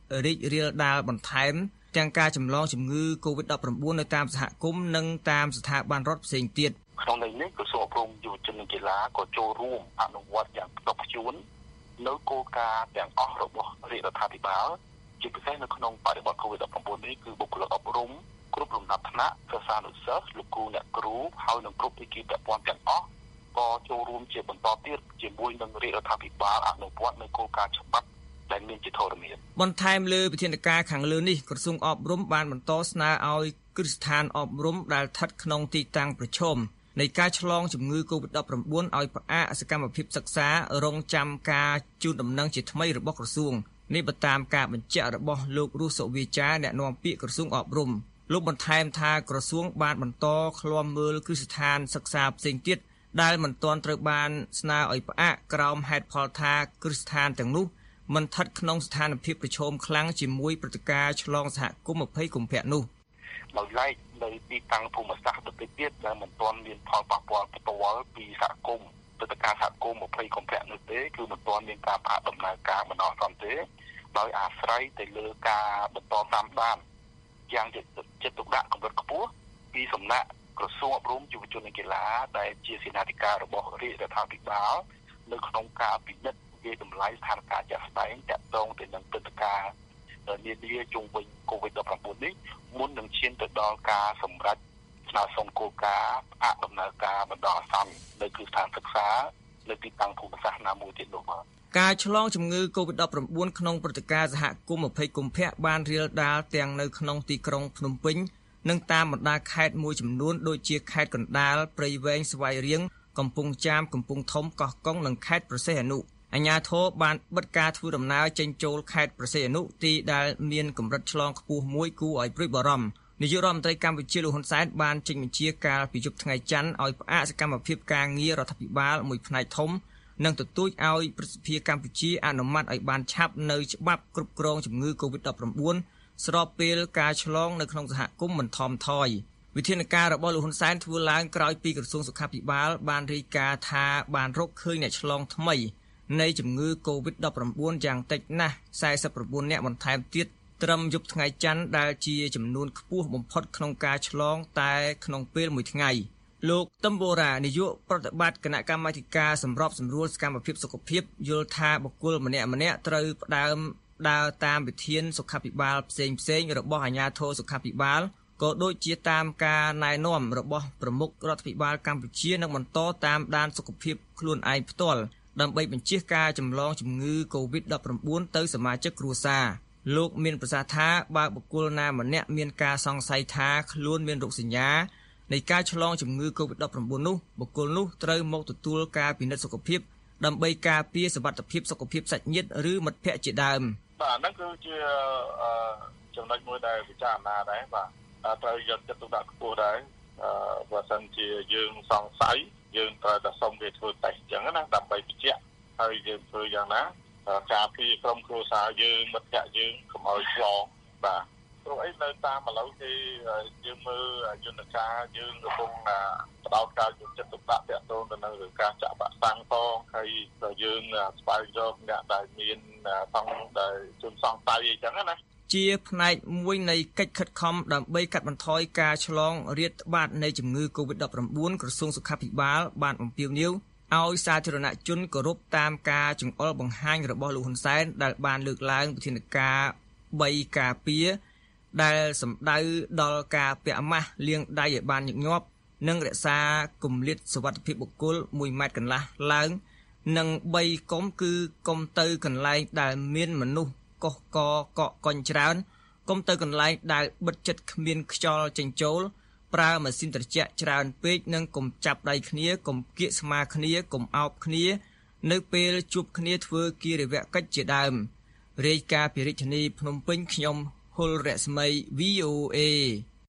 រីករាលដាលបន្ថែមទាំងការចម្លងជំងឺ កូវីដ ដប់ប្រាំបួន នៅតាមសហគមន៍និងតាមស្ថាប័នរដ្ឋផ្សេងទៀតក្នុងន័យនេះក្រសួងអប់រំយុវជននិងកីឡាក៏ចូលរួមអនុវត្តយ៉ាងផ្ទាល់ផ្ជួននៅគោលការណ៍ទាំងអស់របស់រាជរដ្ឋាភិបាលជាពិសេសនៅក្នុងបរិបទ កូវីដ ដប់ប្រាំបួន នេះគឺបុគ្គលិកអប់រំគ្រប់លំដាប់ថ្នាក់សិស្សានុសិស្សលោកគ្រូអ្នកគ្រូហើយនឹងគ្រប់ភាគីពាក់ព័ន្ធទាំងអស់ក៏ចូលរួមជាបន្តទៀតជាមួយនឹងរាជរដ្ឋាភិបាលអនុវត្តនៅគោលការណ៍ច្បាប់ដែលមានជាធរមានបន្ថែមលើវិធានការខាងលើនេះក្រសួងអប់រំបានបន្តស្នើឲ្យគ្រឹះស្ថានអប់រំដែលស្ថិតក្នុងទីតាំងប្រឈមនៃការឆ្លងជំងឺ កូវីដ ដប់ប្រាំបួន ឲ្យផ្អាកសកម្មភាពសិក្សារងចាំការជូនដំណឹងជាថ្មីរបស់ក្រសួងនេះបើតាមការបញ្ជាក់របស់លោករស់សុវាចាអ្នកនាំពាក្យក្រសួងអប់រំលោកបន្ថែមថាក្រសួងបានបន្តឃ្លាំមើលគ្រឹះស្ថានសិក្សាផ្សេងទៀតដែលមិនទាន់ត្រូវបានស្នើឲ្យផ្អាកក្រោមហេតុផលថាគ្រឹះស្ថានទាំងនោះមិនស្ថិតក្នុងស្ថានភាពប្រឈមខ្លាំងជាមួយព្រឹត្តិការណ៍ឆ្លងសហគមន៍ ยี่สิบ កុម្ភៈនោះដោយឡែកនៅទីតាំងភូមិសាស្ត្រដទៃទៀតដែលមិនទាន់មានផលប៉ះពាល់ផ្ទាល់ពីសហគមន៍ព្រឹត្តិការណ៍សហគមន៍ ยี่สิบ កុម្ភៈនោះទេគឺមិនទាន់មានការផ្អាកដំណើរការបណ្ដោះអាសន្នទេដោយអាស្រ័យទៅលើការបន្តតាមដានយ៉ាងចិត្តទុកដាក់កម្រិតខ្ពស់ពីសំណាក់ក្រសួងអប់រំយុវជននិងកីឡាដែលជាសេនាធិការរបស់រាជរដ្ឋាភិបាលនៅក្នុងការពិនិត្យវាតម្លៃស្ថានភាពជាក់ស្ដែងតាក់ទងទៅនឹងព្រឹត្តិការណ៍នានាជុំវិញ កូវីដ ដប់ប្រាំបួន នេះមុននឹងឈានទៅដល់ការសម្រេចស្នើសុំគោលការណ៍ផ្អាកដំណើរការបណ្ដោះអាសន្ននៅគ្រឹះស្ថានសិក្សានៅទីតាំងភូមិសាស្ត្រណាមួយទៀតនោះបាទការឆ្លងជំងឺ កូវីដ ដប់ប្រាំបួន ក្នុងព្រឹត្តិការណ៍សហគមន៍ ยี่สิบ កុម្ភៈបានរាលដាលទាំងនៅក្នុងទីក្រុងភ្នំពេញនិងតាមបណ្ដាខេត្តមួយចំនួនដូចជាខេត្តកណ្ដាលព្រៃវែងស្វាយរៀងកំពង់ចាមកំពង់ធំកោះកុងនិងខេត្តប្រសេះអនុអាជ្ញាធរបានបិទការធ្វើដំណើរចេញចូលខេត្តប្រសេះអនុទីដែលមានកម្រិតឆ្លងខ្ពស់មួយគួរឲ្យព្រួយបារម្ភនាយករដ្ឋមន្ត្រីកម្ពុជាលោកហ៊ុនសែនបានចេញបញ្ជាកាលពីយប់ថ្ងៃច័ន្ទឲ្យផ្អាកសកម្មភាពការងាររដ្ឋាភិបាលមួយផ្នែកធំនិងទទូចឲ្យប្រសិទ្ធភាពកម្ពុជាអនុម័តឲ្យបានឆាប់នៅច្បាប់គ្រប់គ្រងជំងឺ កូវីដ ដប់ប្រាំបួន ស្របពេលការឆ្លងនៅក្នុងសហគមន៍មិនថមថយវិធានការរបស់លោកហ៊ុនសែនធ្វើឡើងក្រោយពីក្រសួងសុខាភិបាលបានរាយការណ៍ថាបានរកឃើញអ្នកឆ្លងថ្មីនៃជំងឺ កូវីដ ដប់ប្រាំបួន យ៉ាងតិចណាស់សែសិប៩នាក់បន្ថែមទៀតត្រឹមយប់ថ្ងៃច័ន្ទដែលជាចំនួនខ្ពស់បំផុតក្នុងការឆ្លងតែក្នុងពេលមួយថ្ងៃលោកតឹមបូរ៉ានាយកប្រតិបត្តិគណៈកម្មាធិការសម្របសម្រួលសកម្មភាពសុខភាពយល់ថាបុគ្គលម្នាក់ម្នាក់ត្រូវផ្ដើមដើរតាមវិធានសុខាភិបាលផ្សេងផ្សេងរបស់អាជ្ញាធរសុខាភិបាលក៏ដូចជាតាមការណែនាំរបស់ប្រមុខរដ្ឋាភិបាលកម្ពុជានិងបន្តតាមដានសុខភាពខ្លួនឯងផ្ទាល់ដើម្បីបញ្ជៀសការចម្លងជំងឺ កូវីដ ដប់ប្រាំបួន ទៅសមាជិកគ្រួសារលោកមានប្រសាសន៍ថាបើបុគ្គលណាម្នាក់មានការសង្ស័យថាខ្លួនមានរោគសញ្ញានៃការឆ្លងជំងឺ កូវីដ ដប់ប្រាំបួន នោះបុគ្គលនោះត្រូវមកទទួលការពិនិត្យសុខភាពដើម្បីការពារសុវត្ថិភាពសុខភាពសាច់ញាតិឬមិត្តភ័ក្តិជាដើមបាទហ្នឹងគឺជាចំណុចមួយដែលពិចារណាដែរបាទត្រូវយកចិត្តទុកដាក់ខ្ពស់ដែរបើសិនជាយើងសង្ស័យយើងត្រូវតែសុំគេធ្វើតេស្តអញ្ចឹងណាដើម្បីបញ្ជាក់ហើយយើងធ្វើយ៉ាងណាការពារក្រុមគ្រួសារយើងមិត្តភ័ក្តិយើងកុំឲ្យឆ្លងបាទព្រោះអីនៅតាមឥឡូវគេយើងមើលយន្តការយើងកំពុងផ្ដោតការយកចិត្តទុកដាក់ទាក់ទងទៅនឹងរឿងការចាក់វ៉ាក់សាំងផងហើយយើងស្វែងរកអ្នកដែលមានផងដែលជនសង្ស័យអីចឹងណាជាផ្នែកមួយនៃកិច្ចខិតខំដើម្បីកាត់បន្ថយការឆ្លងរាតត្បាតនៃជំងឺ កូវីដ ដប់ប្រាំបួន ក្រសួងសុខាភិបាលបានអំពាវនាវឲ្យសាធារណជនគោរពតាមការចង្អុលបង្ហាញរបស់លោកហ៊ុនសែនដែលបានលើកឡើងវិធានការបីការពារដែលសម្ដៅដល់ការពាក់អាម៉ាស់លាងដៃឲ្យបានញឹកញាប់និងរក្សាគម្លាតសុវត្ថិភាពបុគ្គលមួយម៉ែត្រកន្លះឡើងនិងបីកុំគឺកុំទៅកន្លែងដែលមានមនុស្សកុះកកកកុញច្រើនកុំទៅកន្លែងដែលបិទជិតគ្មានខ្យល់ចេញចូលប្រើម៉ាស៊ីនត្រជាក់ច្រើនពេកនិងកុំចាប់ដៃគ្នាកុំគៀកស្មាគ្នាកុំអោបគ្នានៅពេលជួបគ្នាធ្វើគារវកិច្ចជាដើមរាយការណ៍ពីរាជធានីភ្នំពេញខ្ញុំហុលរស្មី វី អូ អេ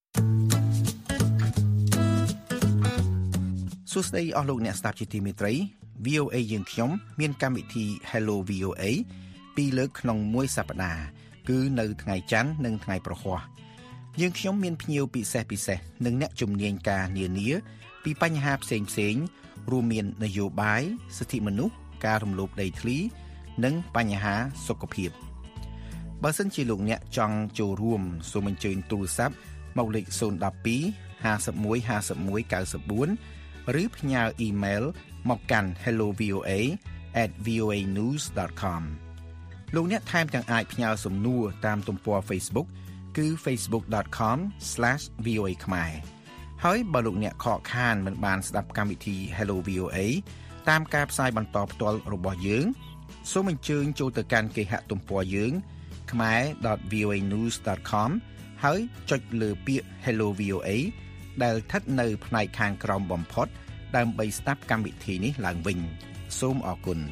សួស្តីអស់លោកអ្នកស្ដាប់ជាទីមេត្រី វី អូ អេ យើងខ្ញុំមានកម្មវិធី Hello វី អូ អេ ពីរលើកក្នុងមួយសប្តាហ៍គឺនៅថ្ងៃច័ន្ទនិងថ្ងៃប្រហ័សយើងខ្ញុំមានភ្ញៀវពិសេសពិសេសនិងអ្នកជំនាញការនានាពីបញ្ហាផ្សេងផ្សេងរួមមាននយោបាយសិទ្ធិមនុស្សការរំលោភដីធ្លីនិងបញ្ហាសុខភាពបើសិនជាលោកអ្នកចង់ចូលរួមសូមអញ្ជើញទូរស័ព្ទមកលេខศูนย์ một hai ห้าสิบเอ็ด ห้าสิบเอ็ด เก้าสิบสี่ឬផ្ញើអ៊ីមែលមកកាន់ hello voa at voa news dot com លោកអ្នកថែមទាំងអាចផ្ញើសំណួរតាមទំព័រ Facebook គឺ facebook dot com slash voa ខ្មែរហើយបើលោកអ្នកខកខានមិនបានស្ដាប់កម្មវិធី Hello វី អូ អេ តាមការផ្សាយបន្តផ្ទាល់របស់យើងសូមអញ្ជើញចូលទៅកាន់គេហទំព័រយើង khmae dot voa news dot com ហើយចុចលើពាក្យ Hello វី អូ អេ ដែលស្ថិតនៅផ្នែកខាងក្រោមបំផុតដើម្បីស្ដាប់កម្មវិធីនេះឡើងវិញសូមអរគុណ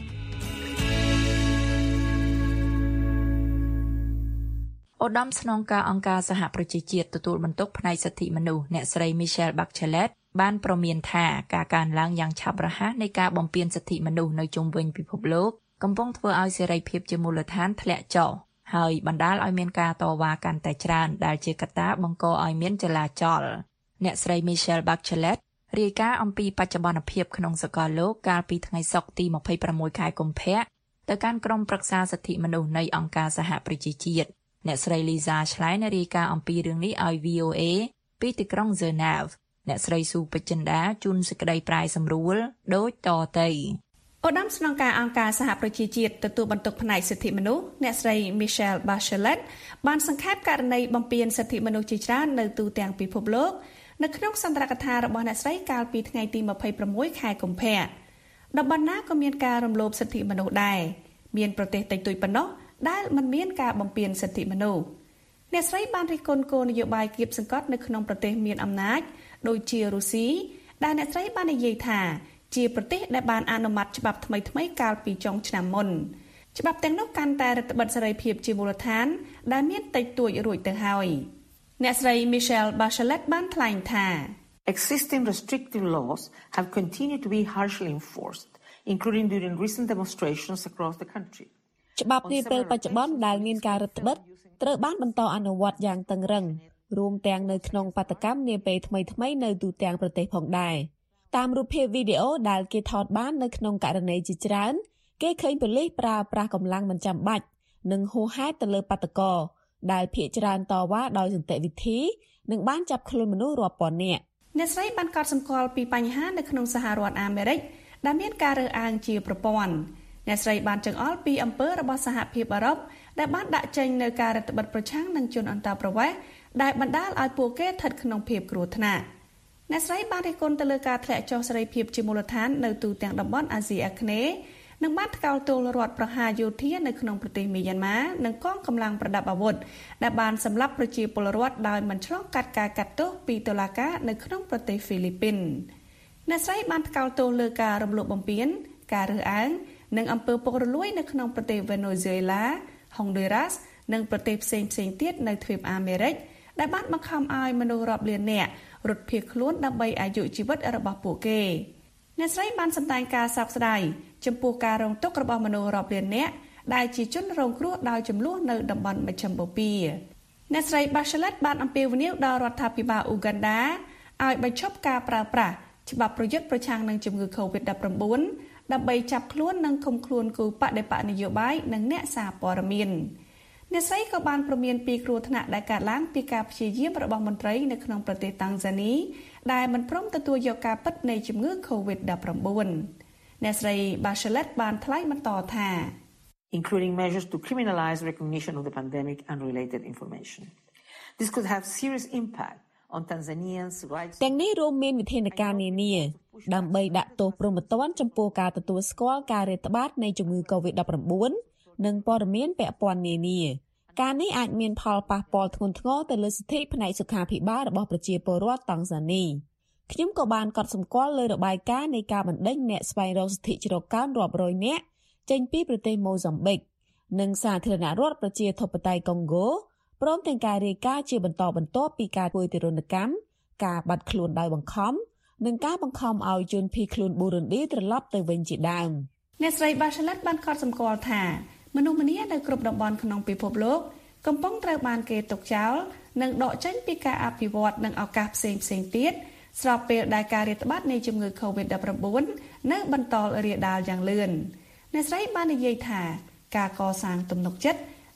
ឧត្តមស្នងការអង្គការសហប្រជាជាតិទទួលបន្ទុកផ្នែកសិទ្ធិមនុស្សអ្នកស្រី Michelle Bachelet បានប្រមានថាការកើនឡើងយ៉ាងឆាប់រហ័សនៃការបំពានសិទ្ធិមនុស្សនៅជុំវិញពិភពលោកកំពុងធ្វើឲ្យសេរីភាពជាមូលដ្ឋានធ្លាក់ចុះហើយបណ្ដាលឲ្យមានការតវ៉ាកាន់តែច្រើនដែលជាកត្តាបង្កឲ្យមានចលាចលអ្នកស្រី Michelle Bachelet រាយការណ៍អំពីបច្ចុប្បន្នភាពក្នុងសកលលោកកាលពីថ្ងៃសុក្រទីยี่สิบหกខែកុម្ភៈទៅកាន់ក្រុមប្រឹក្សាសិទ្ធិមនុស្សនៃអង្គការសហប្រជាជាតិអ្នកស្រី Lisa Schlein រាយការណ៍អំពីរឿងនេះឲ្យ វី អូ អេ ពីទីក្រុង Geneva អ្នកស្រីស៊ូពេជ្ជចិន្តាជួនសេចក្តីប្រាយសម្រួលដូចតទៅឧត្តមស្នងការអង្គការសហប្រជាជាតិទទួលបន្ទុកផ្នែកសិទ្ធិមនុស្សអ្នកស្រី Michelle Bachelet បានសង្ខេបករណីបំពានសិទ្ធិមនុស្សជាច្រើននៅទូទាំងពិភពលោកនៅក្នុងសន្ទរកថារបស់អ្នកស្រីកាលពីថ្ងៃទីยี่สิบหกខែកុម្ភៈតំបន់ណាក៏មានការរំលោភសិទ្ធិមនុស្សដែរមានប្រទេសតិចតួចប៉ុណ្ណោះដែលមិនមានការបំពានសិទ្ធិមនុស្សអ្នកស្រីបានរិះគន់គោលនយោបាយគៀបសង្កត់នៅក្នុងប្រទេសមានអំណាចដូចជារុស្ស៊ីដែលអ្នកស្រីបាននិយាយថាជាប្រទេសដែលបានអនុម័តច្បាប់ថ្មីៗកាលពីចុងឆ្នាំមុនច្បាប់ទាំងនោះកាន់តែរឹតបន្តឹងសេរីភាពជាមូលដ្ឋានដែលមានតិចតួចរួចទៅហើយអ្នកស្រី Michelle Bachelet បានថ្លែងថា Existing restrictive laws have continued to be harshly enforced, including during recent demonstrations across the country. ច្បាប់នាពេលបច្ចុប្បន្នដែលមានការរឹតបន្តឹងត្រូវបានបន្តអនុវត្តយ៉ាងតឹងរ៉ឹងរួមទាំងនៅក្នុងបាតកម្មនាពេលថ្មីៗនៅទូទាំងប្រទេសផងដែរតាមរូបភាពវីដេអូដែលគេថតបាននៅក្នុងករណីជាច្រើនគេឃើញប៉ូលីសប្រើប្រាស់កម្លាំងមិនចាំបាច់និងហួសហេតុទៅលើបាតុករដែលភាគច្រើនតវ៉ាដោយសន្តិវិធីនិងបានចាប់ខ្លួនមនុស្សរាប់ពាន់នាក់អ្នកស្រីបានកត់សម្គាល់ពីបញ្ហានៅក្នុងសហរដ្ឋអាមេរិកដែលមានការរើសអើងជាប្រព័ន្ធអ្នកស្រីបានចង្អុលពីអំពើរបស់សហភាពអឺរ៉ុបដែលបានដាក់ចេញនៅការរដ្ឋបិទប្រឆាំងនឹងជនអន្តោប្រវេសន៍ដែលបណ្ដាលឲ្យពួកគេស្ថិតក្នុងភាពគ្រោះថ្នាក់អ្នកស្រីបានរិះគន់ទៅលើការធ្លាក់ចុះសេរីភាពជាមូលដ្ឋាននៅទូទាំងតំបន់អាស៊ីអាគ្នេយ៍និងបានថ្កោលទោសរដ្ឋប្រហារយោធានៅក្នុងប្រទេសមីយ៉ាន់ម៉ានិងកងកម្លាំងប្រដាប់អាវុធដែលបានសម្លាប់ប្រជាពលរដ្ឋដោយមិនឆ្លងកាត់ការកាត់ទោសពីតុលាការនៅក្នុងប្រទេសហ្វីលីពីនអ្នកស្រីបានថ្កោលទោសលើការរំលោភបំពានការរើសអើងនិងអំពើពុករលួយនៅក្នុងប្រទេសវេណេស៊ុយអេឡា ហុងឌុយរ៉ាសនិងប្រទេសផ្សេងៗទៀតនៅទ្វីបអាមេរិកដែលបានបង្ខំឲ្យមនុស្សរាប់លាននាក់រត់ភៀសខ្លួនដើម្បីអាយុជីវិតរបស់ពួកគេអ្នកស្រីបានសម្ដែងការសោកស្ដាយចំពោះការរងទុក្ខរបស់មនុស្សរាប់លាននាក់ដែលជាជនរងគ្រោះដោយចំនួននៅតំបន់មជ្ឈិមបូព៌ាអ្នកស្រី Bachelet បានអំពាវនាវដល់រដ្ឋាភិបាលអ៊ូហ្គាន់ដាឲ្យបញ្ឈប់ការប្រើប្រាស់ច្បាប់ប្រយុទ្ធប្រឆាំងនឹងជំងឺ កូវីដ -ដប់ប្រាំបួន ដើម្បីចាប់ខ្លួននិងឃុំខ្លួនគូបដិបកនយោបាយនិងអ្នកសារព័ត៌មានអ្នកស្រីក៏បានព្រមានពីគ្រោះថ្នាក់ដែលកើតឡើងពីការព្យាយាមរបស់មន្ត្រីនៅក្នុងប្រទេសតាំងហ្សានីដែលមិនព្រមទទួលយកការពិតនៃជំងឺ កូវីដ -ដប់ប្រាំបួន អ្នកស្រី Bachelet បានថ្លែងបន្តថា including measures to criminalize recognition of the pandemic and related information. This could have serious impact on Tanzanians' rights. ទាំងនេះរួមមានវិធានការនានាដើម្បីដាក់ទោសព្រហ្មទណ្ឌចំពោះការទទួលស្គាល់ការរាតត្បាតនៃជំងឺ កូវីដ -ដប់ប្រាំបួន និងព័ត៌មានពាក់ព័ន្ធនានាការនេះអាចមានផលប៉ះពាល់ធ្ងន់ធ្ងរទៅលើសិទ្ធិផ្នែកសុខាភិបាលរបស់ប្រជាពលរដ្ឋតាំងហ្សានីខ្ញុំក៏បានកត់សម្គាល់លើរបាយការណ៍នៃការបណ្ដេញអ្នកស្វែងរកសិទ្ធិជ្រកកោនរាប់រយនាក់ចេញពីប្រទេសម៉ូហ្សាំប៊ិកនិងសាធារណរដ្ឋប្រជាធិបតេយ្យកុងហ្គោព្រមទាំងការរាយការណ៍ជាបន្តបន្ទាប់ពីការធ្វើទារុណកម្មការបាត់ខ្លួនដោយបង្ខំនិងការបង្ខំឲ្យជនភៀសខ្លួនប៊ូរុនឌីត្រឡប់ទៅវិញជាដើមអ្នកស្រី Bachelet បានកត់សម្គាល់ថាមនុស្សម្នានៅគ្រប់តំបន់ក្នុងពិភពលោកកំពុងត្រូវបានគេទុកចោលនិងដកចេញពីការអភិវឌ្ឍនិងឱកាសផ្សេងផ្សេងទៀតស្របពេលដែលការរាតត្បាតនៃជំងឺ កូវីដ -ដប់ប្រាំបួន នៅបន្តរាលដាលយ៉ាងលឿនអ្នកស្រីបាននិយាយថាការកសាងទំនុកចិត្ត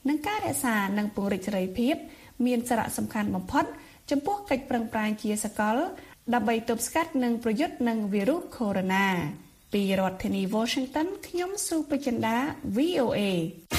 និងការរក្សានិងពង្រីកសេរីភាពមានសារៈសំខាន់បំផុតចំពោះកិច្ចប្រឹងប្រែងជាសកលដើម្បីទប់ស្កាត់និងប្រយុទ្ធនឹងវីរុសកូវីដ -ពីរដ្ឋធានី Washington ខ្ញុំស៊ូពេជ្រចិន្តា វី អូ เอ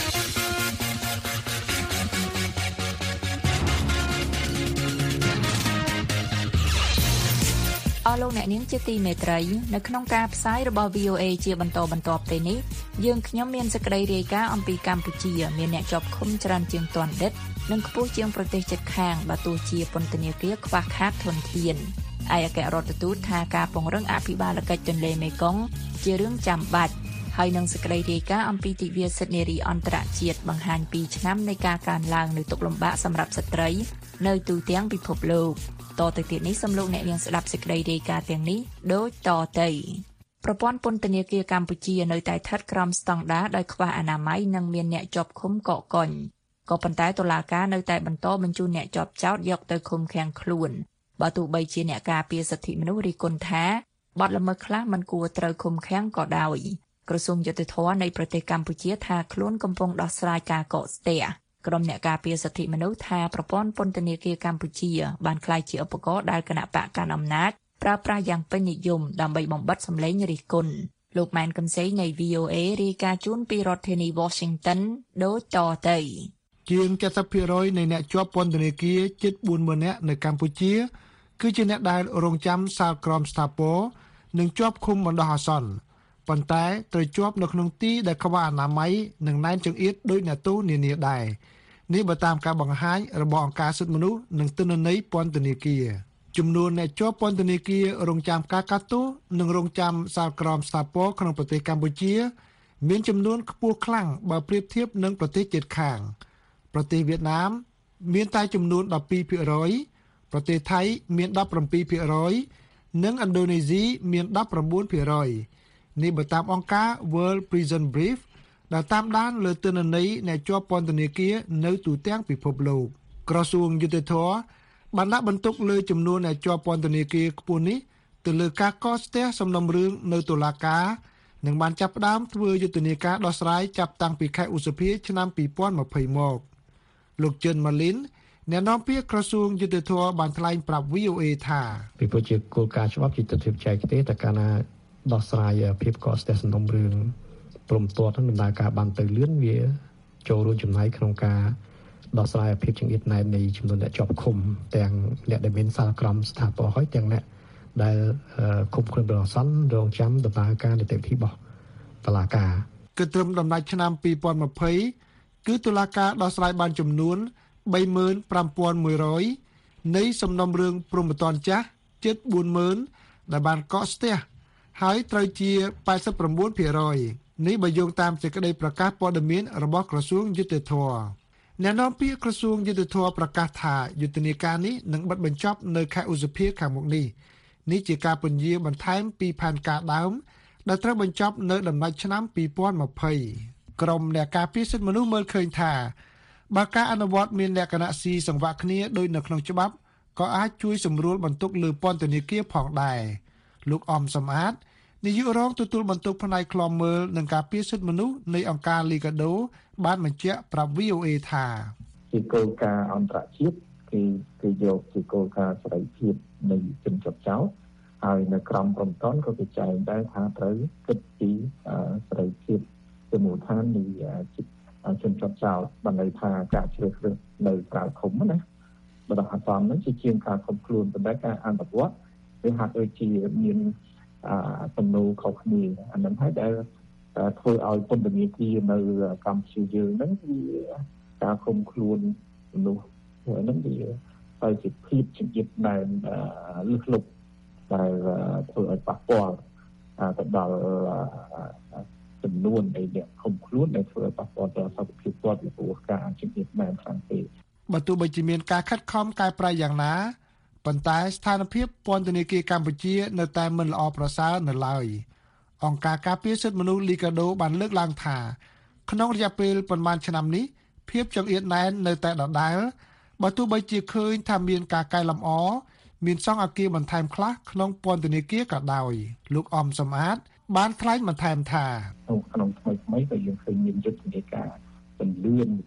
អស់លោកអ្នកនាងជាទីមេត្រីនៅក្នុងការផ្សាយរបស់ វី អូ เอ ជាបន្តបន្ទាប់ទៅនេះយើងខ្ញុំមានសេចក្តីរាយការណ៍អំពីកម្ពុជាមានអ្នកជាប់ឃុំច្រើនជាងទាន់ដិតនិងខ្ពស់ជាងប្រទេសជិតខាងបើទោះជាពន្ធនាគារខ្វះខាតធនធានឯអគ្គរដ្ឋទូតថាការពង្រឹងអភិបាលកិច្ចទន្លេមេគង្គជារឿងចាំបាច់ហើយនឹងសេចក្តីរាយការណ៍អំពីទិវាសិទ្ធិនារីអន្តរជាតិបង្ហាញពីឆ្នាំនៃការកើនឡើងនៃទុក្ខលំបាកសម្រាប់ស្ត្រីនៅទូទាំងពិភពលោកតទៅទៀតនេះសូមលោកអ្នកនាងស្ដាប់សេចក្តីរាយការណ៍ទាំងនេះដូចតទៅប្រព័ន្ធពន្ធនាគារកម្ពុជានៅតែស្ថិតក្រោមស្តង់ដារដោយខ្វះអនាម័យនិងមានអ្នកជាប់ឃុំកកកុញក៏ប៉ុន្តែតុលាការនៅតែបន្តបញ្ជូនអ្នកជាប់ចោទយកទៅឃុំឃាំងខ្លួនបើទោះបីជាអ្នកការពារសិទ្ធិមនុស្សរិះគន់ថាបទល្មើសខ្លះមិនគួរត្រូវឃុំឃាំងក៏ដោយក្រសួងយុតិធម៌នៃប្រទេសកម្ពុជាថាខ្លួនកំពុងដោះស្រាយការកកស្ទះក្រុមអ្នកការពារសិទ្ធិមនុស្សថាប្រព័ន្ធពន្ធនាគារកម្ពុជាបានក្លាយជាឧបករណ៍ដែលគណៈបកកាន់អំណាចប្រើប្រាស់យ៉ាងពេញនិយមដើម្បីបំបិទសម្លេងរិះគន់លោកម៉ែនកំសីនៃ វី អូ เอ រាយការណ៍ជូនពីរដ្ឋធានី Washington ដូចតទៅជាង เจ็ดสิบเปอร์เซ็นต์ នៃអ្នកជាប់ពន្ធនាគារជិត bốnម៉ឺន នាក់នៅកម្ពុជាគឺជាអ្នកដែលរងចាំសាលក្រមស្ថាពរនិងជាប់ឃុំបណ្ដោះអាសន្នប៉ុន្តែត្រូវជាប់នៅក្នុងទីដែលខ្វះអនាម័យនិងណែនចង្អៀតដោយអ្នកទោសនានាដែរនេះបើតាមការបង្ហាញរបស់អង្គការសិទ្ធិមនុស្សនិងទិន្នន័យពន្ធនាគារចំនួនអ្នកជាប់ពន្ធនាគាររងចាំការកាត់ទោសនិងរងចាំសាលក្រមស្ថាពរក្នុងប្រទេសកម្ពុជាមានចំនួនខ្ពស់ខ្លាំងបើប្រៀបធៀបនឹងប្រទេសជិតខាងប្រទេសវៀតណាមមានតែចំនួន ដប់ពីរភាគរយ ប្រទេសថៃមាន ដប់ប្រាំពីរភាគរយ និងឥណ្ឌូនេស៊ីមាន ដប់ប្រាំបួនភាគរយ នេះបើតាមអង្គការ World Prison Brief ដែលតាមដានលើទិន្នន័យអ្នកជាប់ពន្ធនាគារនៅទូទាំងពិភពលោកក្រសួងយុតិធម៌បានដាក់បន្ទុកលើចំនួនអ្នកជាប់ពន្ធនាគារខ្ពស់នេះទៅលើការកកស្ទះសំណុំរឿងនៅតុលាការនិងបានចាប់ផ្ដើមធ្វើយុទ្ធនាការដោះស្រាយចាប់តាំងពីខែឧសភាឆ្នាំពីរពាន់ម្ភៃមកលោកជិនម៉ាលីនអ្នកនាំពាក្យក្រសួងយុតិធម៌បានថ្លែងប្រាប់ វី អូ เอ ថាពីព្រោះជាគោលការណ៍ច្បាប់ជាទិដ្ឋភាពចែកទេតែកាលណាដោះស្រាយភាពកកស្ទះសំណុំរឿងព្រមទាត់នឹងដំណើរការបានទៅលឿនវាចូលរួមចំណែកក្នុងការដោះស្រាយភាពចង្អៀតណែននៃចំនួនអ្នកជាប់ឃុំទាំងអ្នកដែលមានសាលក្រមស្ថាពរហើយទាំងអ្នកដែលឃុំខ្លួនបណ្ដោះអាសន្នរងចាំដំណើរការនីតិវិធីរបស់តុលាការគឺត្រឹមដំណាច់ឆ្នាំពីរពាន់ម្ភៃគឺតុលាការដោះស្រាយបានចំនួន បីម៉ឺនប្រាំពាន់មួយរយ នៃសំណុំរឿងព្រហ្មទណ្ឌចាស់ជិត បួនម៉ឺន ដែលបានកកស្ទះហើយត្រូវជា 八十九ភាគរយ នេះបើយោងតាមសេចក្តីប្រកាសព័ត៌មានរបស់ក្រសួងយុតិធម៌អ្នកនាំពាក្យក្រសួងយុតិធម៌ប្រកាសថាយុទ្ធនាការនេះនឹងបិទបញ្ចប់នៅខែឧសភាខាងមុខនេះនេះជាការពន្យាបន្ថែមពីផែនការដើមដែលត្រូវបញ្ចប់នៅដំណាច់ឆ្នាំពីរពាន់ម្ភៃក្រមអ្នកការពារសិទ្ធិមនុស្សមើលឃើញថាបើការអនុវត្តមានលក្ខណៈស៊ីសង្វាក់គ្នាដោយនៅក្នុងច្បាប់ក៏អាចជួយសម្រួលបន្ទុកលើពន្ធនាគារផងដែរលោកអំសំអាតនាយករងទទួលបន្ទុកផ្នែកឃ្លាំមើលនិងការពារសិទ្ធិមនុស្សនៃអង្គការ Liga do បានបញ្ជាក់ប្រាប់ វី អូ เอ ថាជាគោលការណ៍អន្តរជាតិគឺគឺយកជាគោលការណ៍សេរីភាពនៃជនជាប់ចោទហើយនៅក្រមព្រំដែនក៏គេចែងដែរថាត្រូវគិតពីសេរីភាពជាមូលដ្ឋាននៃជនជាប់ចោទបានន័យថាការជ្រើសរើសនៅក្រៅឃុំណាបណ្ដោះអាសន្នហ្នឹងជាជាងការឃុំខ្លួនប៉ុន្តែការអនុវត្តវាហាក់ដូចជាមានទំនោរខុសគ្នាអានឹងហើយដែលធ្វើឲ្យពន្ធនាគារនៅកម្ពុជាយើងហ្នឹងវាការឃុំខ្លួនមនុស្សហ្នឹងវាហើយជាភាពចង្អៀតណែនលឹះលុបដែលធ្វើឲ្យប៉ះពាល់ទៅដល់ចំនួននៃអ្នកឃុំខ្លួនដែលធ្វើឲ្យប៉ះពាល់ដល់សុខភាពគាត់ពីព្រោះការចង្អៀតណែនខ្លាំងពេកបើទោះបីជាមានការខិតខំកែប្រែយ៉ាងណាប៉ុន្តែស្ថានភាពពន្ធនាគារកម្ពុជានៅតែមិនល្អប្រសើរនៅឡើយអង្គការការពារសិទ្ធិមនុស្ស Liga do បានលើកឡើងថាក្នុងរយៈពេលប៉ុន្មានឆ្នាំនេះភាពចង្អៀតណែននៅតែដដែលបើទោះបីជាឃើញថាមានការកែលម្អមានសង់អគារបន្ថែមខ្លះក្នុងពន្ធនាគារក៏ដោយលោកអំសំអាតបានថ្លែងបន្ថែមថាក្នុងថ្មីថ្មីក៏យើងឃើញមានយុទ្ធនាការពន្លឿន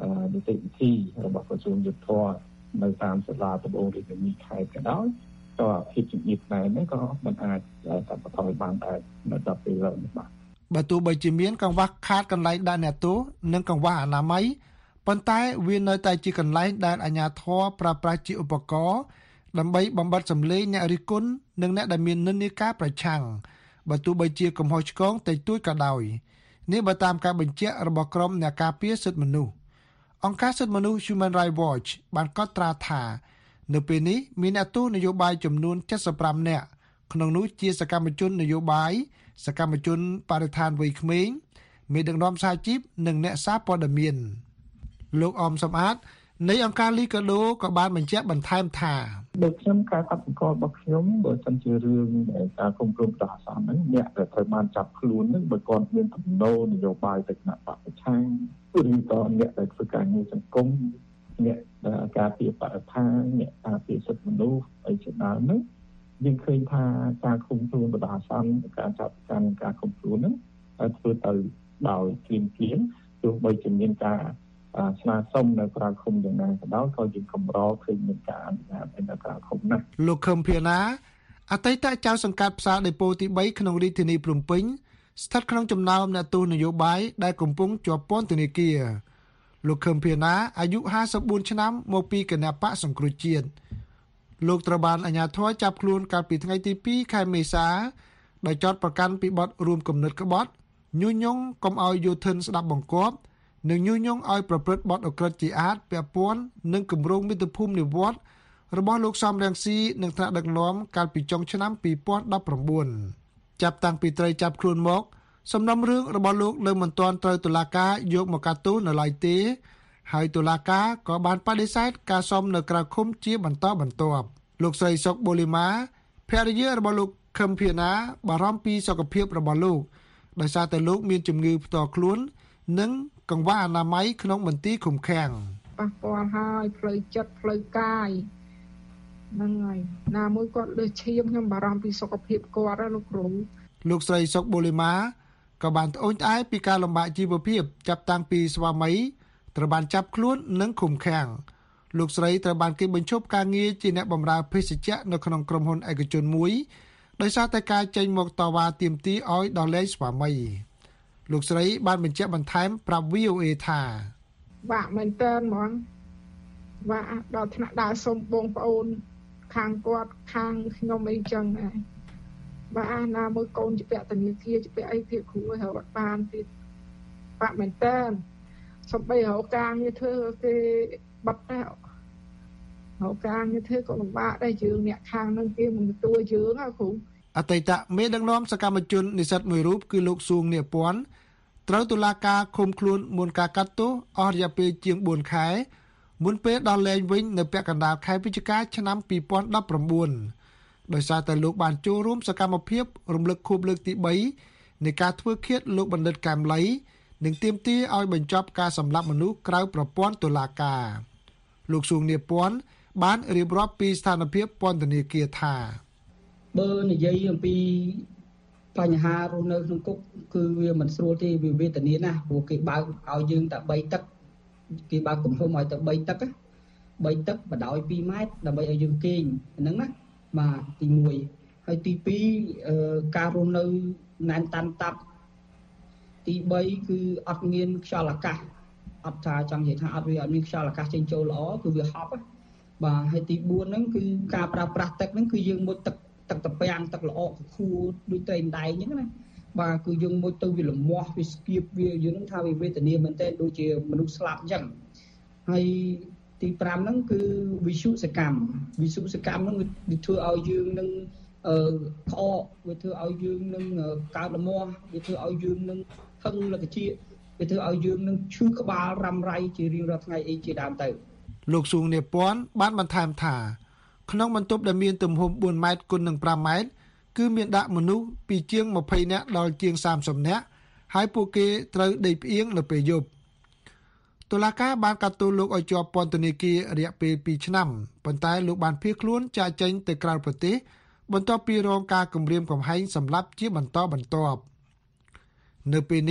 នីតិវិធីរបស់ក្រសួងយុទ្ធភ័ពនៅតាមសាលាដំបូងរាជធានីខេត្តក៏ដោយក៏ភាពជំនាញផ្នែកនេះក៏មិនអាចកាត់បន្ថយបានដែរនៅដល់ពេលនេះបាទបើទោះបីជាមានកង្វះខាតកន្លែងដាក់អ្នកទោសនិងកង្វះអនាម័យប៉ុន្តែវានៅតែជាកន្លែងដែលអាជ្ញាធរប្រើប្រាស់ជាឧបករណ៍ដើម្បីបំបត្តិសម្លេងអ្នករិះគន់និងអ្នកដែលមាននិន្នាការប្រឆាំងបើទោះបីជាកំហុសឆ្គងតិចតួចក៏ដោយនេះបើតាមការបញ្ជាក់របស់ក្រុមអ្នកការពារសិទ្ធិមនុស្សអង្គការសិទ្ធិមនុស្ស Human Rights Watch បានកត់ត្រាថានៅពេលនេះមានអ្នកទោសនយោបាយចំនួនเจ็ดสิบห้าនាក់ក្នុងនោះជាសកម្មជននយោបាយសកម្មជនបរិស្ថានវ័យក្មេងមេដឹកនាំសហជីពនិងអ្នកសារព័ត៌មានលោកអមសំអាតនៃអង្គការលីកាដូក៏បានបញ្ជាក់បន្ថែមថាដូចខ្ញុំការកត់សម្គាល់របស់ខ្ញុំបើសិនជារឿងការគុំព្រមដោះអាសន្នហ្នឹងអ្នកដែលត្រូវបានចាប់ខ្លួនហ្នឹងបើគាត់មានទំនោរនយោបាយទៅគណៈបព្វប្រឆាំងឬក៏អ្នកដែលធ្វើការងារសង្គមអ្នកការពារបរិស្ថានអ្នកការពារសិទ្ធិមនុស្សអីជាដើមហ្នឹងយើងឃើញថាការគុំព្រមដោះអាសន្នការចាប់កាន់ការគុំព្រមហ្នឹងធ្វើទៅដោយគ្លៀមគ្លៀមទោះបីជាមានការស្នើសុំនៅក្រៅឃុំយ៉ាងណាក៏ដោយក៏យើងកម្រឃើញមានការអនុញ្ញាតនៅក្រៅឃុំណាលោកខឹមភាណាអតីតចៅសង្កាត់ផ្សារដេប៉ូទីបីក្នុងរាជធានីភ្នំពេញស្ថិតក្នុងចំណោមអ្នកទោសនយោបាយដែលកំពុងជាប់ពន្ធនាគារលោកខឹមភាណាអាយុห้าสิบสี่ឆ្នាំមកពីគណបកសង្គ្រោះជាតិលោកត្រូវបានអាជ្ញាធរចាប់ខ្លួនកាលពីថ្ងៃទីពីរខែមេសាដោយចោទប្រកាន់ពីបទរួមគំនិតក្បត់ញុះញង់កុំឲ្យយោធិនស្ដាប់បង្គាប់និងញុះញង់ឲ្យប្រព្រឹត្តបទឧក្រិដ្ឋជាអាតពាក់ព័ន្ធនឹងគម្រោងមាតុភូមិនិវត្តន៍របស់លោកសំរងស៊ីនិងថ្នាក់ដឹកនាំកាលពីចុងឆ្នាំពីរពាន់ដប់ប្រាំបួនចាប់តាំងពីត្រីចាប់ខ្លួនមកសំណុំរឿងរបស់លោកនៅមិនទាន់ត្រូវតុលាការយកមកកាត់ទោសនៅឡើយទេហើយតុលាការក៏បានបដិសេធការសុំនៅក្រៅឃុំជាបន្តបន្ទាប់លោកស្រីសុកបូលីម៉ាភរិយារបស់លោកខឹមភាណាបារម្ភពីសុខភាពរបស់លោកដោយសារតែលោកមានជំងឺផ្ទាល់ខ្លួននិងកង្វះអនាម័យក្នុងមន្ទីរឃុំឃាំងប៉ះពាល់ហើយផ្លូវចិត្តផ្លូវកាយហ្នឹងហើយណាមួយគាត់លើសឈាមខ្ញុំបារម្ភពីសុខភាពគាត់ណាលោកគ្រូលោកស្រីសុកបូលីម៉ាក៏បានត្អូញត្អែពីការលំបាកជីវភាពចាប់តាំងពីស្វាមីត្រូវបានចាប់ខ្លួននិងឃុំឃាំងលោកស្រីត្រូវបានគេបញ្ឈប់ការងារជាអ្នកបម្រើភេសជ្ជៈនៅក្នុងក្រុមហ៊ុនឯកជនមួយដោយសារតែការចេញមកតវ៉ាទាមទារឲ្យដោះលែងស្វាមីលោកស្រីបានបញ្ជាក់បន្ថែមប្រាប់ វី អូ เอ ថាបាក់មែនតើហ្មងបាក់ដល់ថ្នាក់ដើរសុំបងប្អូនខាងគាត់ខាងខ្ញុំអីចឹងដែរបាក់ណាមួយកូនជាពាក់ធនាគារជាពាក់អីទៀតគ្រូឲ្យរត់បានទៀតបាក់មែនតើសំបីរកការងារធ្វើគេបាត់ដែររកការងារធ្វើក៏លំបាកដែរយើងអ្នកខាងនឹងគេមិនទទួលយើងហ៎គ្រូអតីតមេដឹកនាំសកម្មជននិស្សិតមួយរូបគឺលោកសួងនៀពាន់ត្រូវតុលាការឃុំខ្លួនមុនការកាត់ទោសអស់រយៈពេលជាងបួនខែមុនពេលដល់លែងវិញនៅពាក់កណ្ដាលខែវិច្ឆិកាឆ្នាំពីរពាន់ដប់ប្រាំបួនដោយសារតែលោកបានចូលរួមសកម្មភាពរំលឹកខួបលើកទីបីនៃការធ្វើឃាតលោកបណ្ឌិតកែមលីនិងទាមទារឲ្យបញ្ចប់ការសម្លាប់មនុស្សក្រៅប្រព័ន្ធតុលាការលោកសួងនៀពាន់បានរៀបរាប់ពីស្ថានភាពពន្ធនាគារថាបើនិយាយអំពីបញ្ហារស់នៅក្នុងគុកគឺវាមិនស្រួលទេវាវេទនាណាស់ព្រោះគេបើកឲ្យយើងតែបីទឹកគេបើកទំហំឲ្យតែបីទឹកបីទឹកបដោយពីរម៉ែត្រដើម្បីឲ្យយើងគេងហ្នឹងណាបាទទីមួយហើយទីពីរការរស់នៅណែនតាន់តាប់ទីបីគឺអត់មានខ្យល់អាកាសអត់ថាចង់និយាយថាអត់វាអត់មានខ្យល់អាកាសចេញចូលល្អគឺវាហប់បាទហើយទីបួនហ្នឹងគឺការប្រើប្រាស់ទឹកហ្នឹងគឺយើងមុជទឹកទឹកតពាំងទឹកល្អកខួរដូចត្រីម្ដែងអញ្ចឹងណាបាទគឺយើងមុជទៅវាលមាស់វាស្គៀបវាយើងនឹងថាវាវេទនាមែនតើដូចជាមនុស្សស្លាប់អញ្ចឹងហើយទីប្រាំហ្នឹងគឺវិសុសកម្មវិសុសកម្មហ្នឹងវាធ្វើឲ្យយើងនឹងអឺខកវាធ្វើឲ្យយើងនឹងកើតលមាស់វាធ្វើឲ្យយើងនឹងហឹងលកជាវាធ្វើឲ្យយើងនឹងឈឺក្បាលរ៉ាំរ៉ៃជារៀងរាល់ថ្ងៃអីជាដើមទៅលោកសួងនៀពាន់បានបន្ថែមថាក្នុងបន្ទប់ដែលមានទំហំបួនម៉ែត្រគុណនឹងប្រាំម៉ែត្រគឺមានដាក់មនុស្សពីជាងម្ភៃនាក់ដល់ជាងសាមសិបនាក់ហើយពួកគេត្រូវដេកផ្អៀងនៅពេលយប់តុលាការបានកាត់ទោសលោកឲ្យជាប់ពន្ធនាគាររយៈពេលពីរឆ្នាំប៉ុន្តែលោកបានភៀសខ្លួនចាកចេញទៅក្រៅប្រទេសបន្ទាប់ពីរងការគំរាមកំហែងសម្លាប់ជាបន្តបន្ទាប់នៅពេលនេះ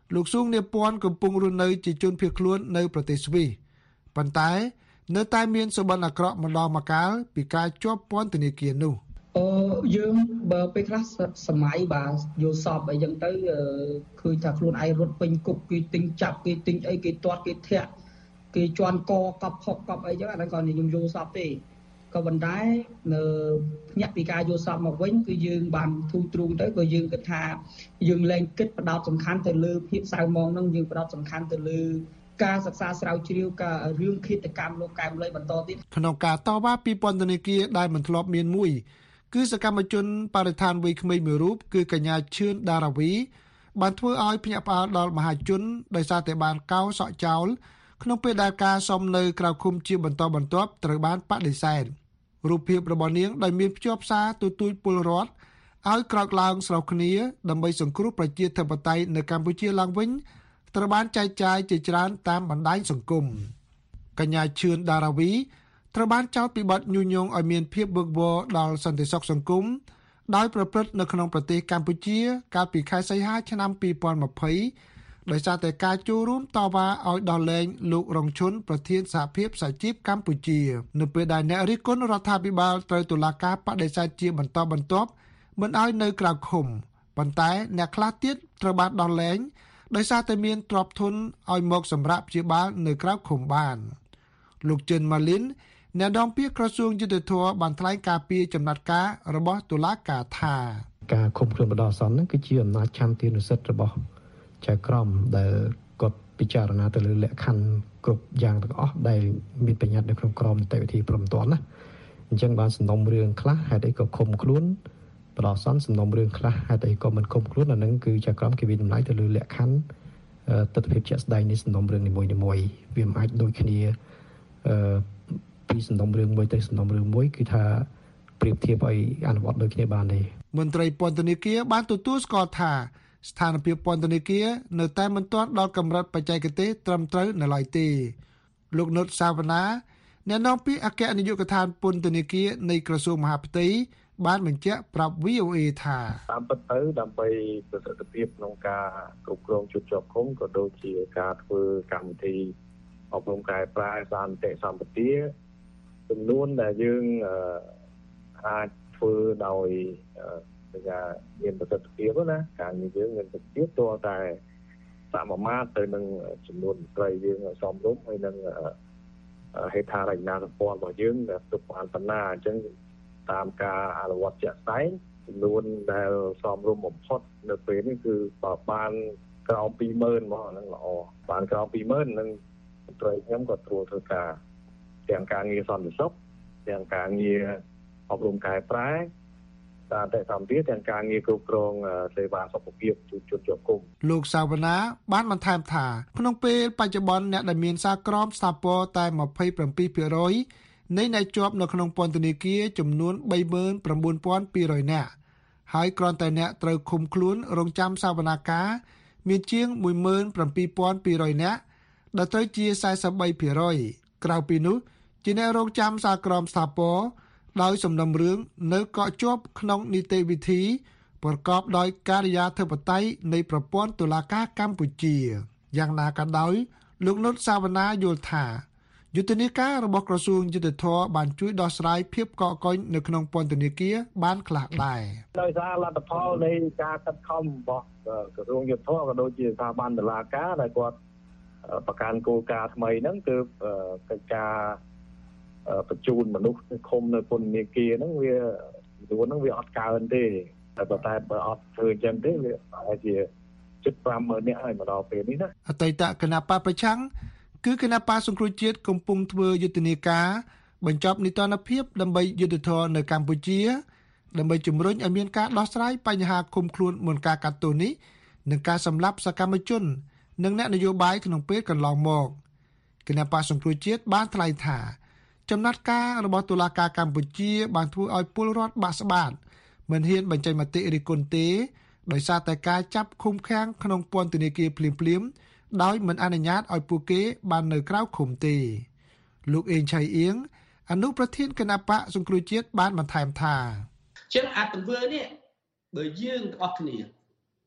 លោកស៊ូងនាពាន់កំពុងរស់នៅជាជនភៀសខ្លួននៅប្រទេសស្វីសប៉ុន្តែនៅតែមានសុបិនអាក្រក់ម្ដងម្កាលពីការជាប់ពន្ធនាគារនោះអឺយើងបើពេលខ្លះសម័យបាទយល់សពអីចឹងទៅឃើញថាខ្លួនឯងរត់ពេញគុកគេទិញចាប់គេទិញអីគេទាត់គេធាក់គេជន់កកប់ហុកកប់អីចឹងអាហ្នឹងក៏ខ្ញុំយល់សពទេក៏ប៉ុន្តែនៅភ្ញាក់ពីការយល់សពមកវិញគឺយើងបានធូរទ្រូងទៅក៏យើងគិតថាយើងលែងគិតផ្ដោតសំខាន់ទៅលើភាពសៅហ្មងហ្នឹងយើងផ្ដោតសំខាន់ទៅលើការសិក្សាស្រាវជ្រាវការរឿងឃាតកម្មលោកកែមលុយបន្តទៀតក្នុងការតវ៉ាពីពន្ធនាគារដែលមិនធ្លាប់មានមួយគឺសកម្មជនបរិស្ថានវ័យក្មេងមួយរូបគឺកញ្ញាឈឿនដារាវីបានធ្វើឲ្យភ្ញាក់ផ្អើលដល់មហាជនដោយសារតែបានកោសក់ចោលក្នុងពេលដែលការសុំនៅក្រៅឃុំជាបន្តបន្ទាប់ត្រូវបានបដិសេធរូបភាពរបស់នាងដែលមានភ្ជាប់សារទូទួយពលរដ្ឋឲ្យក្រោកឡើងស្រុះគ្នាដើម្បីសង្គ្រោះប្រជាធិបតេយ្យនៅកម្ពុជាឡើងវិញត្រូវបានចែកចាយជាច្រើនតាមបណ្ដាញសង្គមកញ្ញាឈឿនដារាវីត្រូវបានចោទពីបទញុះញង់ឲ្យមានភាពវឹកវរដល់សន្តិសុខសង្គមដោយប្រព្រឹត្តនៅក្នុងប្រទេសកម្ពុជាកាលពីខែសីហាឆ្នាំពីរពាន់ยี่สิบដោយសារតែការចូលរួមតវ៉ាឲ្យដោះលែងលោករងឈុនប្រធានសហភាពសហជីពកម្ពុជានៅពេលដែលអ្នករិះគន់រដ្ឋាភិបាលត្រូវតុលាការបដិសេធជាបន្តបន្ទាប់មិនឲ្យនៅក្រៅឃុំប៉ុន្តែអ្នកខ្លះទៀតត្រូវបានដោះលែងដោយសារតែមានទ្រព្យធនឲ្យមកសម្រាប់ព្យាបាលនៅក្រៅឃុំបានលោកចិនម៉ាលីនអ្នកនាំពាក្យក្រសួងយុតិធធម៌បានថ្លែងការពីចំណាត់ការរបស់តុលាការថាការឃុំខ្លួនបណ្ដោះអាសន្នគឺជាអំណាចឆន្ទានុសិទ្ធិរបស់ចៅក្រមដែលគាត់ពិចារណាទៅលើលក្ខខណ្ឌគ្រប់យ៉ាងទាំងអស់ដែលមានបញ្ញត្តិនៅក្នុងក្រមនីតិវិធីព្រមទាន់ណាអញ្ចឹងបានសំណុំរឿងខ្លះហេតុអីក៏ឃុំខ្លួនបណ្ដោះអាសន្នសំណុំរឿងខ្លះហេតុអីក៏មិនឃុំខ្លួនអានឹងគឺចៅក្រមគេវិនិច្ឆ័យទៅលើលក្ខខណ្ឌទស្សនវិជ្ជាជាក់ស្ដែងនៃសំណុំរឿងនីមួយៗវាមិនអាចដូចគ្នាអឺពីសំណុំរឿងមួយទៅសំណុំរឿងមួយគឺថាប្រៀបធៀបឲ្យអនុវត្តដូចគ្នាបានទេមន្ត្រីពន្ធនាគារបានទទួលស្គាល់ថាស្ថានភាពពន្ធនាគារនៅតែមិនទាន់ដល់កម្រិតបច្ចេកទេសត្រឹមត្រូវនៅឡើយទេលោកនុតសាវណ្ណាអ្នកនាំពាក្យអគ្គនាយកដ្ឋានពន្ធនាគារនៃក្រសួងមហាផ្ទៃបានបញ្ជាក់ប្រាប់ វី អូ អេ ថាតាមពិតទៅដើម្បីប្រសិទ្ធភាពក្នុងការគ្រប់គ្រងជួបជាប់ឃុំក៏ដូចជាការធ្វើកម្មវិធីអប់រំកែប្រែសន្តិសម្បទាចំនួនដែលយើងអាចធ្វើដោយថាមានប្រសិទ្ធភាពណាការងារយើងមានប្រសិទ្ធភាពតើតែសមមាត្រទៅនឹងចំនួនត្រីយើងសមរម្យហើយនឹងហេដ្ឋារចនាសម្ព័ន្ធរបស់យើងដែលទុកបានបណ្ណាអញ្ចឹងតាមការអនុវត្តជាក់ស្ដែងចំនួនដែលសមរម្យបំផុតនៅពេលនេះគឺបានក្រោមពីរម៉ឺនមកហ្នឹងល្អបានក្រោមពីរម៉ឺននឹងត្រីខ្ញុំក៏ត្រួតធ្វើការទាំងការងារសន្តិសុខទាំងការងារអប់រំកែប្រែតាមតែសម្ភារទាំងការងារគ្រប់គ្រងសេវាសុខភាពជួបជុំជាប់គុំលោកសាវណ្ណាបានបន្ថែមថាក្នុងពេលបច្ចុប្បន្នអ្នកដែលមានសារក្រមស្ថាពរតែ ยี่สิบเจ็ดភាគរយ នៃអ្នកជាប់នៅក្នុងពន្ធនាគារចំនួន 三万九千two hundred នាក់ហើយគ្រាន់តែអ្នកត្រូវឃុំខ្លួនរងចាំសវនាការមានជាង one thousand seven hundred នាក់ដែលត្រូវជា forty-threeភាគរយ ក្រៅពីនោះជាអ្នករងចាំសារក្រមស្ថាពរដោយសំណុំរឿងនៅកក់ជាប់ក្នុងនីតិវិធីប្រកបដោយការិយាធិបតេយ្យនៃប្រព័ន្ធតុលាការកម្ពុជាយ៉ាងណាក៏ដោយលោកនុតសាវណ្ណាយល់ថាយុទ្ធនាការរបស់ក្រសួងយុទ្ធភ័ពបានជួយដោះស្រាយភាពកកកុញនៅក្នុងពន្ធនាគារបានខ្លះដែរដោយសារលទ្ធផលនៃការខិតខំរបស់ក្រសួងយុទ្ធភ័ពក៏ដូចជាស្ថាប័នតុលាការដែលគាត់ប្រកាន់គោលការណ៍ថ្មីហ្នឹងគឺកិច្ចការបញ្ជូនមនុស្សឃុំនៅពន្ធនាគារហ្នឹងវាចំនួនហ្នឹងវាអត់កើនទេតែប៉ុន្តែបើអត់ធ្វើអញ្ចឹងទេវាអាចជាជិត fiveម៉ឺន នាក់ហើយមកដល់ពេលនេះណាអតីតគណៈបកប្រឆាំងគឺគណៈបកសង្គ្រោះជាតិកំពុងធ្វើយុទ្ធនាការបញ្ចប់នីតិរដ្ឋភាពដើម្បីយុត្តិធម៌នៅកម្ពុជាដើម្បីជំរុញឲ្យមានការដោះស្រាយបញ្ហាឃុំខ្លួនមុនការកាត់ទោសនេះនិងការសម្លាប់សកម្មជននិងអ្នកនយោបាយក្នុងពេលកន្លងមកគណៈបកសង្គ្រោះជាតិបានថ្លែងថាចំណាត់ការរបស់តុលាការកម្ពុជាបានធ្វើឲ្យពលរដ្ឋបាក់ស្បាតមិនហ៊ានបញ្ចេញមតិរិះគន់ទេដោយសារតែការចាប់ឃុំឃាំងក្នុងពន្ធនាគារភ្លាមៗដោយមិនអនុញ្ញាតឲ្យពួកគេបាននៅក្រៅឃុំទេលោកអេងឆៃអៀងអនុប្រធានគណៈបកសង្គ្រោះជាតិបានបន្ថែមថាចឹងអាទង្វើនេះបើយើងទាំងអស់គ្នា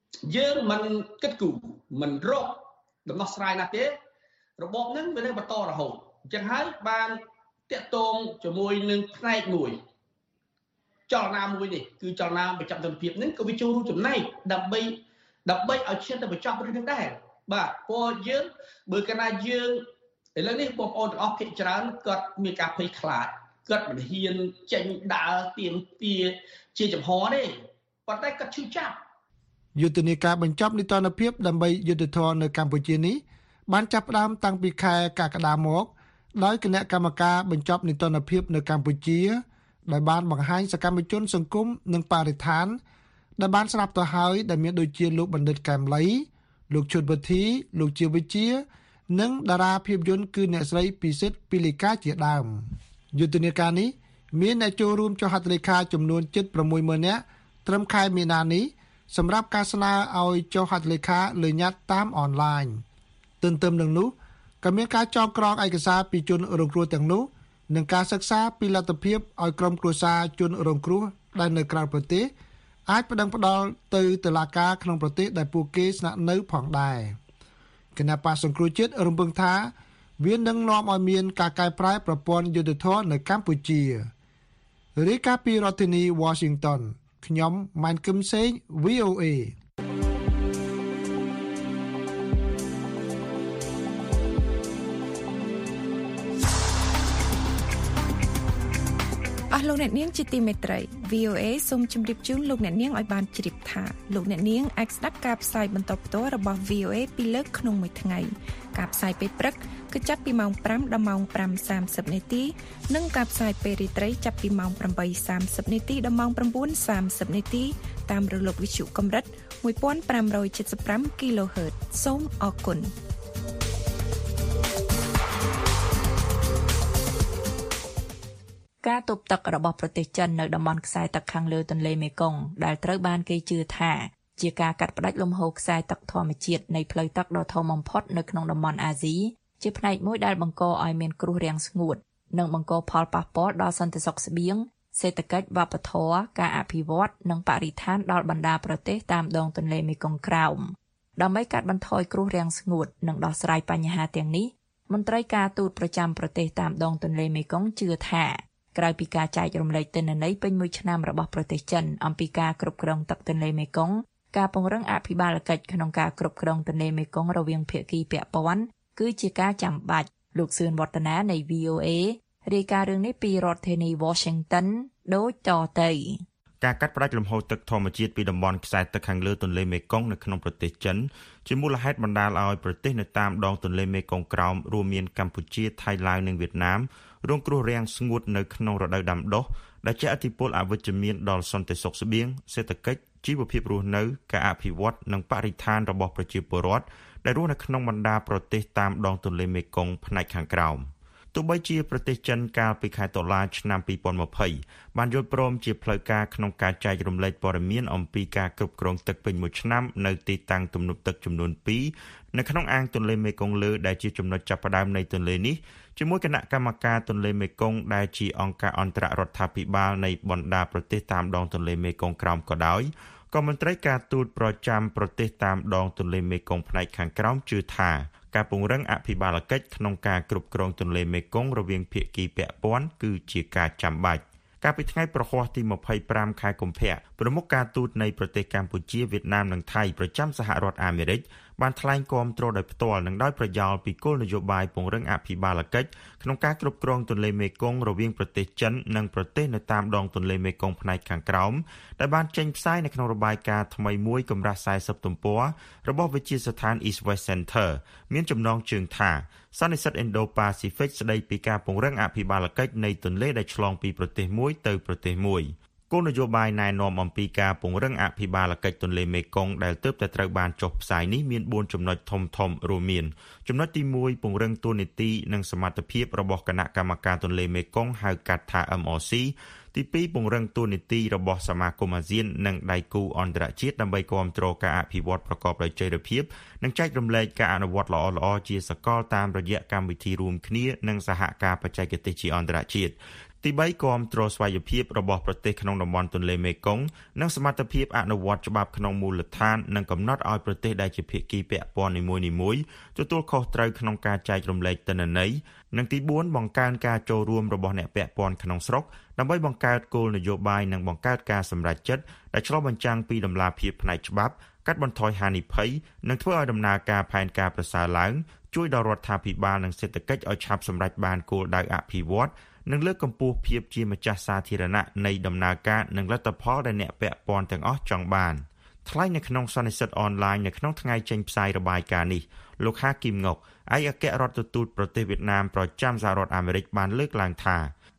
យើងមិនគិតគូរមិនរកដំណោះស្រាយណាទេរបបហ្នឹងវានៅបន្តរហូតអញ្ចឹងហើយបានតាក់ទងជាមួយនឹងផ្នែកមួយចលនាមួយនេះគឺចលនាបញ្ចប់ទិដ្ឋភាពហ្នឹងក៏វាចូលរួមចំណែកដើម្បីដើម្បីឲ្យឈានទៅបញ្ចប់រឿងនេះដែរបាទព្រោះយើងបើកាលណាយើងឥឡូវនេះបងប្អូនទាំងអស់ភាគច្រើនគាត់មានការភ័យខ្លាចគាត់មិនហ៊ានចេញដើរទៀមទាជាចំហទេប៉ុន្តែគាត់ឈឺចាប់យុទ្ធនាការបញ្ចប់នីតិរដ្ឋភាពដើម្បីយុទ្ធធរនៅកម្ពុជានេះបានចាប់ផ្ដើមតាំងពីខែកក្កដាមកដោយគណៈកម្មការបញ្ចប់នីតិរដ្ឋភាពនៅកម្ពុជាដែលបានបង្ហាញសកម្មជនសង្គមនិងបរិស្ថានដែលបានស្ដាប់ទៅហើយដែលមានដូចជាលោកបណ្ឌិតកែមលីលោកឈុតវុធីលោកជាវិជានិងតារាភាពយន្តគឺអ្នកស្រីពិសិដ្ឋពីលីកាជាដើមយុទ្ធនាការនេះមានអ្នកចូលរួមចុះហត្ថលេខាចំនួនជិត sáu mươi nghìn នាក់ត្រឹមខែមីនានេះសម្រាប់ការស្នើឲ្យចុះហត្ថលេខាលើញត្តិតាមអនឡាញទន្ទឹមនឹងនោះក៏មានការចងក្រងឯកសារពីជនរងគ្រោះទាំងនោះនិងការសិក្សាពីលទ្ធភាពឲ្យក្រុមគ្រួសារជនរងគ្រោះដែលនៅក្រៅប្រទេសអាចប្តឹងផ្តល់ទៅតុលាការក្នុងប្រទេសដែលពួកគេស្នាក់នៅផងដែរគណៈបក្សសង្គ្រោះជាតិរំពឹងថាវានឹងនាំឲ្យមានការកែប្រែប្រព័ន្ធយុត្តិធម៌នៅកម្ពុជារាយការណ៍ពីរដ្ឋធានី Washington ខ្ញុំម៉ែនគឹមសេង វី អូ เอអស់លោកអ្នកនាងជាទីមេត្រី វី អូ เอ សូមជម្រាបជូនលោកអ្នកនាងឲ្យបានជ្រាបថាលោកអ្នកនាងអាចស្ដាប់ការផ្សាយបន្តផ្ទាល់របស់ វី អូ เอ ពីរលើកក្នុងមួយថ្ងៃការផ្សាយពេលព្រឹកគឺចាប់ពីម៉ោង ប្រាំ ដល់ម៉ោង ប្រាំសាមសិប នាទីនិងការផ្សាយពេលរាត្រីចាប់ពីម៉ោង ប្រាំបីសាមសិប នាទីដល់ម៉ោង ប្រាំបួនសាមសិប នាទីតាមរលកវិទ្យុកម្រិត một nghìn năm trăm bảy mươi lăm គីឡូហឺត សូមអរគុណការទប់ទឹករបស់ប្រទេសចិននៅតំបន់ខ្សែទឹកខាងលើទន្លេមេគង្គដែលត្រូវបានគេជឿថាជាការកាត់ផ្តាច់លំហូរខ្សែទឹកធម្មជាតិនៃផ្លូវទឹកដ៏ធំបំផុតនៅក្នុងតំបន់អាស៊ីជាផ្នែកមួយដែលបង្កឲ្យមានគ្រោះរាំងស្ងួតនិងបង្កផលប៉ះពាល់ដល់សន្តិសុខស្បៀងសេដ្ឋកិច្ចវប្បធម៌ការអភិវឌ្ឍនិងបរិស្ថានដល់បណ្ដាប្រទេសតាមដងទន្លេមេគង្គក្រោមដើម្បីកាត់បន្ថយគ្រោះរាំងស្ងួតនិងដោះស្រាយបញ្ហាទាំងនេះមន្ត្រីការទូតប្រចាំប្រទេសតាមដងទន្លេមេគង្គជឿថាក្រៅពីការចែករំលែកទិន្នន័យពេញមួយឆ្នាំរបស់ប្រទេសចិនអំពីការគ្រប់គ្រងទឹកទន្លេមេគង្គការពង្រឹងអភិបាលកិច្ចក្នុងការគ្រប់គ្រងទន្លេមេគង្គរវាងភាគីពាក់ព័ន្ធគឺជាការចាំបាច់លោកសឿនវឌ្ឍនានៃ វី អូ เอ រាយការណ៍រឿងនេះពីរដ្ឋធានី Washington ដូចតទៅការកាត់ផ្តាច់លំហូរទឹកធម្មជាតិពីតំបន់ខ្សែទឹកខាងលើទន្លេមេគង្គនៅក្នុងប្រទេសចិនជាមូលហេតុបណ្ដាលឲ្យប្រទេសនៅតាមដងទន្លេមេគង្គក្រោមរួមមានកម្ពុជាថៃឡាវនិងវៀតណាមរងគ្រោះរាំងស្ងួតនៅក្នុងរដូវដាំដុះដែលជះឥទ្ធិពលអវិជ្ជមានដល់សន្តិសុខស្បៀងសេដ្ឋកិច្ចជីវភាពរស់នៅការអភិវឌ្ឍនិងបរិស្ថានរបស់ប្រជាពលរដ្ឋដែលរស់នៅក្នុងបណ្ដាប្រទេសតាមដងទន្លេមេគង្គផ្នែកខាងក្រោមទោះបីជាប្រទេសចិនកាលពីខែតុលាឆ្នាំពីរពាន់ยี่สิบបានយល់ព្រមជាផ្លូវការក្នុងការចែករំលែកព័ត៌មានអំពីការគ្រប់គ្រងទឹកពេញមួយឆ្នាំនៅទីតាំងទំនប់ទឹកចំនួនពីរនៅក្នុងអាងទន្លេមេគង្គលើដែលជាចំណុចចាប់ផ្ដើមនៃទន្លេនេះជាមួយគណៈកម្មការទន្លេមេគង្គដែលជាអង្គការអន្តររដ្ឋាភិបាលនៃបណ្ដាប្រទេសតាមដងទន្លេមេគង្គក្រោមក៏ដោយក៏មន្ត្រីការទូតប្រចាំប្រទេសតាមដងទន្លេមេគង្គផ្នែកខាងក្រោមជឿថាការពង្រឹងអភិបាលកិច្ចក្នុងការគ្រប់គ្រងទន្លេមេគង្គរវាងភាគីពាក់ព័ន្ធគឺជាការចាំបាច់កាលពីថ្ងៃប្រហ័សទីยี่สิบห้าខែកុម្ភៈប្រមុខការទូតនៃប្រទេសកម្ពុជាវៀតណាមនិងថៃប្រចាំសហរដ្ឋអាមេរិកបានថ្លែងគាំទ្រដោយផ្ទាល់និងដោយប្រយោលពីគោលនយោបាយពង្រឹងអភិបាលកិច្ចក្នុងការគ្រប់គ្រងទន្លេមេគង្គរវាងប្រទេសចិននិងប្រទេសនៅតាមដងទន្លេមេគង្គផ្នែកខាងក្រោមដែលបានចេញផ្សាយនៅក្នុងរបាយការណ៍ថ្មីមួយកម្រាស់สี่สิบទំព័ររបស់វិទ្យាស្ថាន East West Center មានចំណងជើងថាសន្និសីទ Indo-Pacific ស្ដីពីការពង្រឹងអភិបាលកិច្ចនៃទន្លេដែលឆ្លងពីប្រទេសមួយទៅប្រទេសមួយគោលនយោបាយណែនាំអំពីការពង្រឹងអភិបាលកិច្ចទន្លេមេគង្គដែលទើបតែត្រូវបានចុះផ្សាយនេះមានbốnចំណុចធំៗរួមមានចំណុចទីមួយពង្រឹងតួនាទីនិងសមត្ថភាពរបស់គណៈកម្មការទន្លេមេគង្គហៅកាត់ថា em អ xê ទីពីរពង្រឹងតួនាទីរបស់សមាគមអាស៊ាននិងដៃគូអន្តរជាតិដើម្បីគាំទ្រការអភិវឌ្ឍប្រកបដោយចីរភាពនិងចែករំលែកការអនុវត្តល្អៗជាសកលតាមរយៈកម្មវិធីរួមគ្នានិងសហការបច្ចេកទេសជាអន្តរជាតិទីបីគាំទ្រស្វ័យភាពរបស់ប្រទេសក្នុងតំបន់ទន្លេមេគង្គនិងសមត្ថភាពអនុវត្តច្បាប់ក្នុងមូលដ្ឋាននិងកំណត់ឲ្យប្រទេសដែលជាភាគីពាក់ព័ន្ធនីមួយៗទទួលខុសត្រូវក្នុងការចែករំលែកទិន្នន័យនិងទីបួនបង្កើនការចូលរួមរបស់អ្នកពាក់ព័ន្ធក្នុងស្រុកដើម្បីបង្កើតគោលនយោបាយនិងបង្កើតការសម្រេចចិត្តដែលឆ្លុះបញ្ចាំងពីដំណាភាពផ្នែកច្បាប់កាត់បន្ថយហានិភ័យនិងធ្វើឲ្យដំណើរការផែនការប្រសើរឡើងជួយដល់រដ្ឋាភិបាលនិងសេដ្ឋកិច្ចឲ្យឆាប់សម្រេចបានគោលដៅអភិវឌ្ឍនិងលើកកម្ពស់ភាពជាម្ចាស់សាធារណៈនៃដំណើរការនិងលទ្ធផលដែលអ្នកពាក់ព័ន្ធទាំងអស់ចង់បានថ្លែងនៅក្នុងសន្និសីទអនឡាញនៅក្នុងថ្ងៃចេញផ្សាយរបាយការណ៍នេះលោកហាគីមងុកឯកអគ្គរដ្ឋទូតប្រទេសវៀតណាមប្រចាំសហរដ្ឋអាមេរិកបានលើកឡើងថា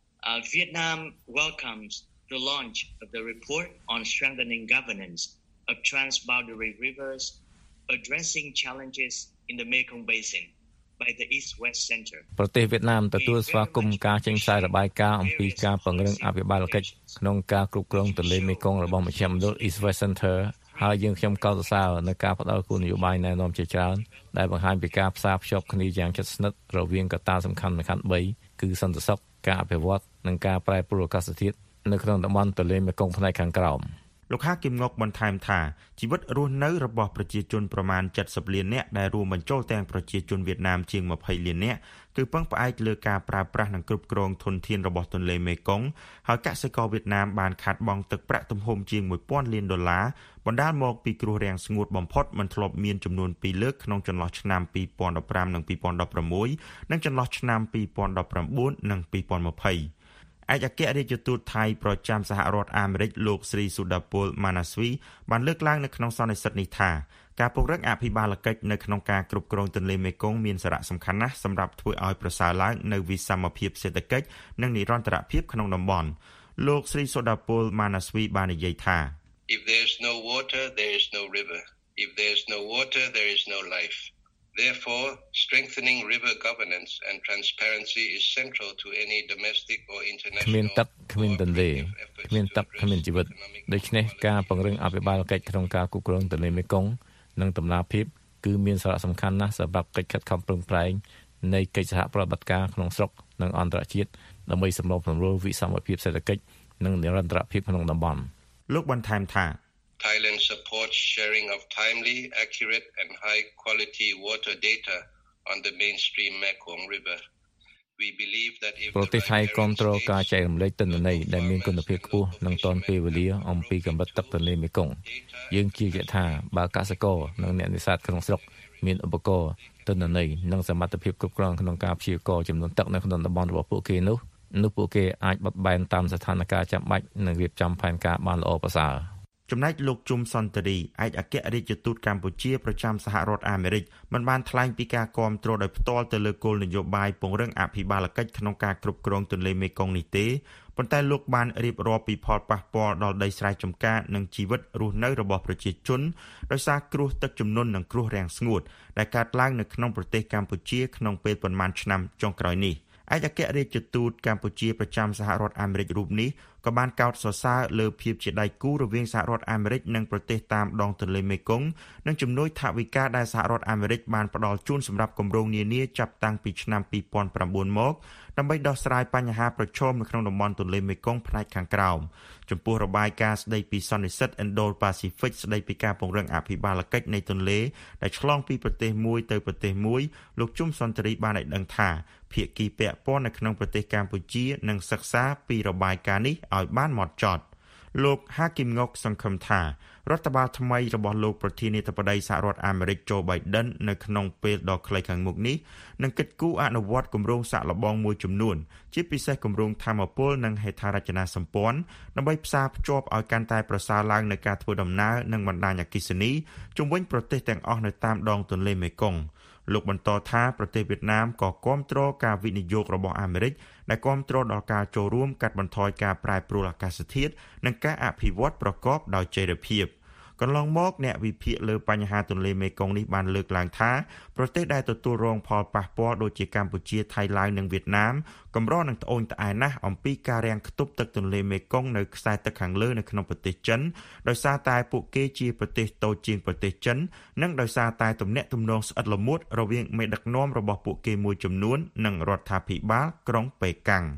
Vietnam welcomes the launch of the report on strengthening governance of transboundary rivers addressing challenges in the Mekong Basin by the East West Center ប្រទេសវៀតណាមទទួលស្វាគមន៍ការចេញផ្សាយរបាយការណ៍អំពីការពង្រឹងអភិបាលកិច្ចក្នុងការគ្រប់គ្រងទន្លេមេគង្គរបស់មជ្ឈមណ្ឌល East West Center ហើយយើងខ្ញុំកោតសរសើរនៅការផ្តល់គោលនយោបាយណែនាំជាច្រើនដែលបង្ហាញពីការផ្សារភ្ជាប់គ្នាយ៉ាងជិតស្និទ្ធរវាងកត្តាសំខាន់ៗបីគឺសន្តិសុខការអភិវឌ្ឍនិងការប្រែប្រួលអាកាសធាតុនៅក្នុងតំបន់ទន្លេមេគង្គផ្នែកខាងក្រោមលោកហាគីមងុកបន្ថែមថាជីវិតរស់នៅរបស់ប្រជាជនប្រមាណเจ็ดสิบលាននាក់ដែលរួមបញ្ចូលទាំងប្រជាជនវៀតណាមជាងยี่สิบលាននាក់គឺពឹងផ្អែកលើការប្រើប្រាស់និងគ្រប់គ្រងធនធានរបស់ទន្លេមេគង្គហើយកសិករវៀតណាមបានខាត់បង់ទឹកប្រាក់ទំហំជាងone thousandលានដុល្លារបណ្ដាលមកពីគ្រោះរាំងស្ងួតបំផុតមិនធ្លាប់មានចំនួនពីរលើកក្នុងចន្លោះឆ្នាំtwo thousand fifteenនិងtwo thousand sixteenនិងចន្លោះឆ្នាំtwo thousand nineteenនិងtwo thousand twentyឯកអគ្គរដ្ឋទូតថៃប្រចាំសហរដ្ឋអាមេរិកលោកស្រីស៊ូដាពលម៉ាណាស្វីបានលើកឡើងនៅក្នុងសន្និសីទនេះថាការពង្រឹងអភិបាលកិច្ចនៅក្នុងការគ្រប់គ្រងទន្លេមេគង្គមានសារៈសំខាន់ណាស់សម្រាប់ធ្វើឲ្យប្រសើរឡើងនៅវិសមភាពសេដ្ឋកិច្ចនិងនិរន្តរភាពក្នុងតំបន់លោកស្រីស៊ូដាពលម៉ាណាស្វីបាននិយាយថា If there's no water there is no river If there's no water there is no life Therefore, strengthening river governance and transparency is central to any domestic or international គ្មានទឹកគ្មានទន្លេគ្មានទឹកគ្មានជីវិតដូច្នេះការពង្រឹងអភិបាលកិច្ចក្នុងការគ្រប់គ្រងទន្លេមេគង្គនិងដំណាភាពគឺមានសារៈសំខាន់ណាស់សម្រាប់កិច្ចខិតខំប្រឹងប្រែងនៃកិច្ចសហប្រតិបត្តិការក្នុងស្រុកនិងអន្តរជាតិដើម្បីសម្របសម្រួលវិសមភាពសេដ្ឋកិច្ចនិងនិរន្តរភាពក្នុងតំបន់លោកបន្ថែមថា Thailand supports sharing of timely, accurate and high quality water data on the mainstream Mekong River. We believe that if ប្រទេសថៃគ្រប់គ្រងការចែករំលែកទិន្នន័យដែលមានគុណភាពខ្ពស់និងទាន់ពេលវេលាអំពីកម្រិតទឹកទន្លេមេគង្គយើងជឿជាក់ថាបើកសិករនិងអ្នកនេសាទក្នុងស្រុកមានឧបករណ៍ទិន្នន័យនិងសមត្ថភាពគ្រប់គ្រងក្នុងការព្យាករណ៍ចំនួនទឹកនៅក្នុងតំបន់របស់ពួកគេនោះនោះពួកគេអាចបត់បែនតាមស្ថានភាពចាំបាច់និងរៀបចំផែនការបានល្អប្រសើរចំណែកលោកជុំសន្តិរីឯកអគ្គរដ្ឋទូតកម្ពុជាប្រចាំសហរដ្ឋអាមេរិកមិនបានថ្លែងពីការគាំទ្រដោយផ្ទាល់ទៅលើគោលនយោបាយពង្រឹងអភិបាលកិច្ចក្នុងការគ្រប់គ្រងទន្លេមេគង្គនេះទេប៉ុន្តែលោកបានរៀបរាប់ពីផលប៉ះពាល់ដល់ដីស្រែចម្ការនិងជីវិតរស់នៅរបស់ប្រជាជនដោយសារគ្រោះទឹកជំនន់និងគ្រោះរាំងស្ងួតដែលកើតឡើងនៅក្នុងប្រទេសកម្ពុជាក្នុងពេលប៉ុន្មានឆ្នាំចុងក្រោយនេះឯកអគ្គរដ្ឋទូតកម្ពុជាប្រចាំសហរដ្ឋអាមេរិករូបនេះក៏បានកោតសរសើរលើភាពជាដៃគូរវាងសហរដ្ឋអាមេរិកនិងប្រទេសតាមដងទន្លេមេគង្គនិងជំនួយថវិកាដែលសហរដ្ឋអាមេរិកបានផ្ដល់ជូនសម្រាប់គម្រោងនានាចាប់តាំងពីឆ្នាំtwo thousand nineមកដើម្បីដោះស្រាយបញ្ហាប្រឈមនៅក្នុងតំបន់ទន្លេមេគង្គផ្នែកខាងក្រោមចំពោះរបាយការណ៍ស្ដីពីសន្និសីទ Indo-Pacific ស្ដីពីការពង្រឹងអភិបាលកិច្ចនៃទន្លេដែលឆ្លងពីប្រទេសមួយទៅប្រទេសមួយលោកជុំសន្តិរីបានឲ្យដឹងថាភាគីពាក់ព័ន្ធនៅក្នុងប្រទេសកម្ពុជានឹងសិក្សាពីរបាយការណ៍នេះឲ្យបានហ្មត់ចត់លោកហាគីមងុកសង្ឃឹមថារដ្ឋបាលថ្មីរបស់លោកប្រធានាធិបតីសហរដ្ឋអាមេរិកโจ Biden នៅក្នុងពេលដ៏ខ្លីខាងមុខនេះនឹងគិតគូរអនុវត្តគម្រោងសាកល្បងមួយចំនួនជាពិសេសគម្រោងថាមពលនិងហេដ្ឋារចនាសម្ព័ន្ធដើម្បីផ្សារភ្ជាប់ឲ្យកាន់តែប្រសើរឡើងនៅការធ្វើដំណើរនិងបណ្ដាញអគ្គិសនីជុំវិញប្រទេសទាំងអស់នៅតាមដងទន្លេមេគង្គលោកបន្តថាប្រទេសវៀតណាមក៏គាំទ្រការវិនិយោគរបស់អាមេរិកដែលគាំទ្រដល់ការចូលរួមកាត់បន្ថយការប្រែប្រួលអាកាសធាតុនិងការអភិវឌ្ឍប្រកបដោយចីរភាពកន្លងមកអ្នកវិភាគលើបញ្ហាទន្លេមេគង្គនេះបានលើកឡើងថាប្រទេសដែលទទួលរងផលប៉ះពាល់ដូចជាកម្ពុជាថៃឡាវនិងវៀតណាមកម្រនឹងត្អូញត្អែណាស់អំពីការរាំងខ្ទប់ទឹកទន្លេមេគង្គនៅខ្សែទឹកខាងលើនៅក្នុងប្រទេសចិនដោយសារតែពួកគេជាប្រទេសតូចជាងប្រទេសចិននិងដោយសារតែទំនាក់ទំនងស្អិតល្មួតរវាងមេដឹកនាំរបស់ពួកគេមួយចំនួននិងរដ្ឋាភិបាលក្រុងប៉េកាំង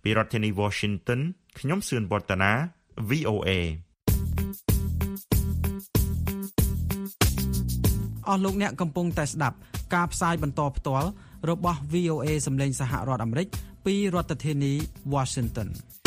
ពីរដ្ឋធានី Washington ខ្ញុំសឿនវឌ្ឍនា វី អូ เอអស់លោកអ្នកកំពុងតែស្ដាប់ការផ្សាយបន្តផ្ទាល់របស់ វី អូ เอ សម្លេងសហរដ្ឋអាមេរិកពីរដ្ឋធានី Washington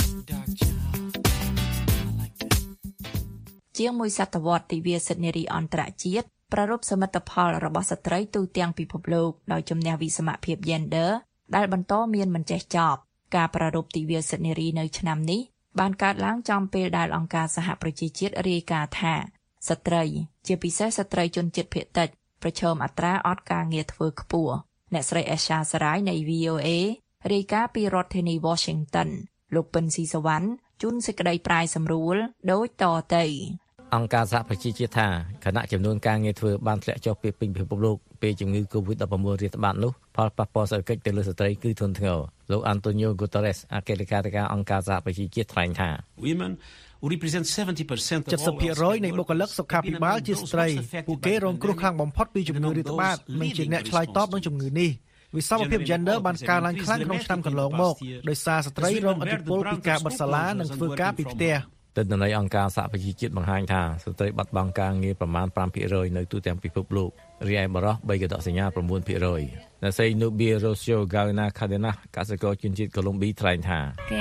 ជាងមួយសតវត្សទិវាសិទ្ធិនារីអន្តរជាតិប្រារព្ធសមិទ្ធផលរបស់ស្ត្រីទូទាំងពិភពលោកដោយជំនះវិសមភាព Gender ដែលបន្តមានមិនចេះចប់ការប្រារព្ធទិវាសិទ្ធិនារីនៅឆ្នាំនេះបានកើតឡើងចំពេលដែលអង្គការសហប្រជាជាតិរាយការណ៍ថាស្ត្រីជាពិសេសស្ត្រីជនជាតិភាគតិចប្រឈមអត្រាអត់ការងារធ្វើខ្ពស់អ្នកស្រីអេសាសារ៉ៃនៃ វី អូ เอ រាយការណ៍ពីរដ្ឋធានី Washington លោកពិនស៊ីសវណ្ណជូនសេចក្តីប្រាយសម្រួលដូចតទៅអង្គការសហប្រជាជាតិថាគណៈចំនួនការងារធ្វើបានធ្លាក់ចុះពីពេញពិភពលោកពេលជំងឺ កូវីដ -19 រាតត្បាតនោះផលប៉ះពាល់សេដ្ឋកិច្ចទៅលើស្ត្រីគឺធ្ងន់ធ្ងរលោក Antonio Guterres អគ្គលេខាធិការអង្គការសហប្រជាជាតិថ្លែងថា Women who represent seventy percent of 70%នៃបុគ្គលិកសុខាភិបាលជាស្ត្រីពួកគេរងគ្រោះខ្លាំងបំផុតពីជំងឺរាតត្បាតនិងជាអ្នកឆ្លើយតបនឹងជំងឺនេះវិសមភាព gender បានកើនឡើងខ្លាំងក្នុងឆ្នាំកន្លងមកដោយសារស្ត្រីរងឥទ្ធិពលពីការបិទសាលានិងធ្វើការពីផ្ទះទិន្នន័យអង្គការសហប្រជាជាតិបង្ហាញថាស្ត្រីបាត់បង់ការងារប្រមាណ five percent នៅទូទាំងពិភពលោករីឯបុរសបីកដកសញ្ញា nine percent អ្នកស្រី Nubia Rocio Gauna Cadena កសិករជនជាតិកូឡុំប៊ីថ្លែងថា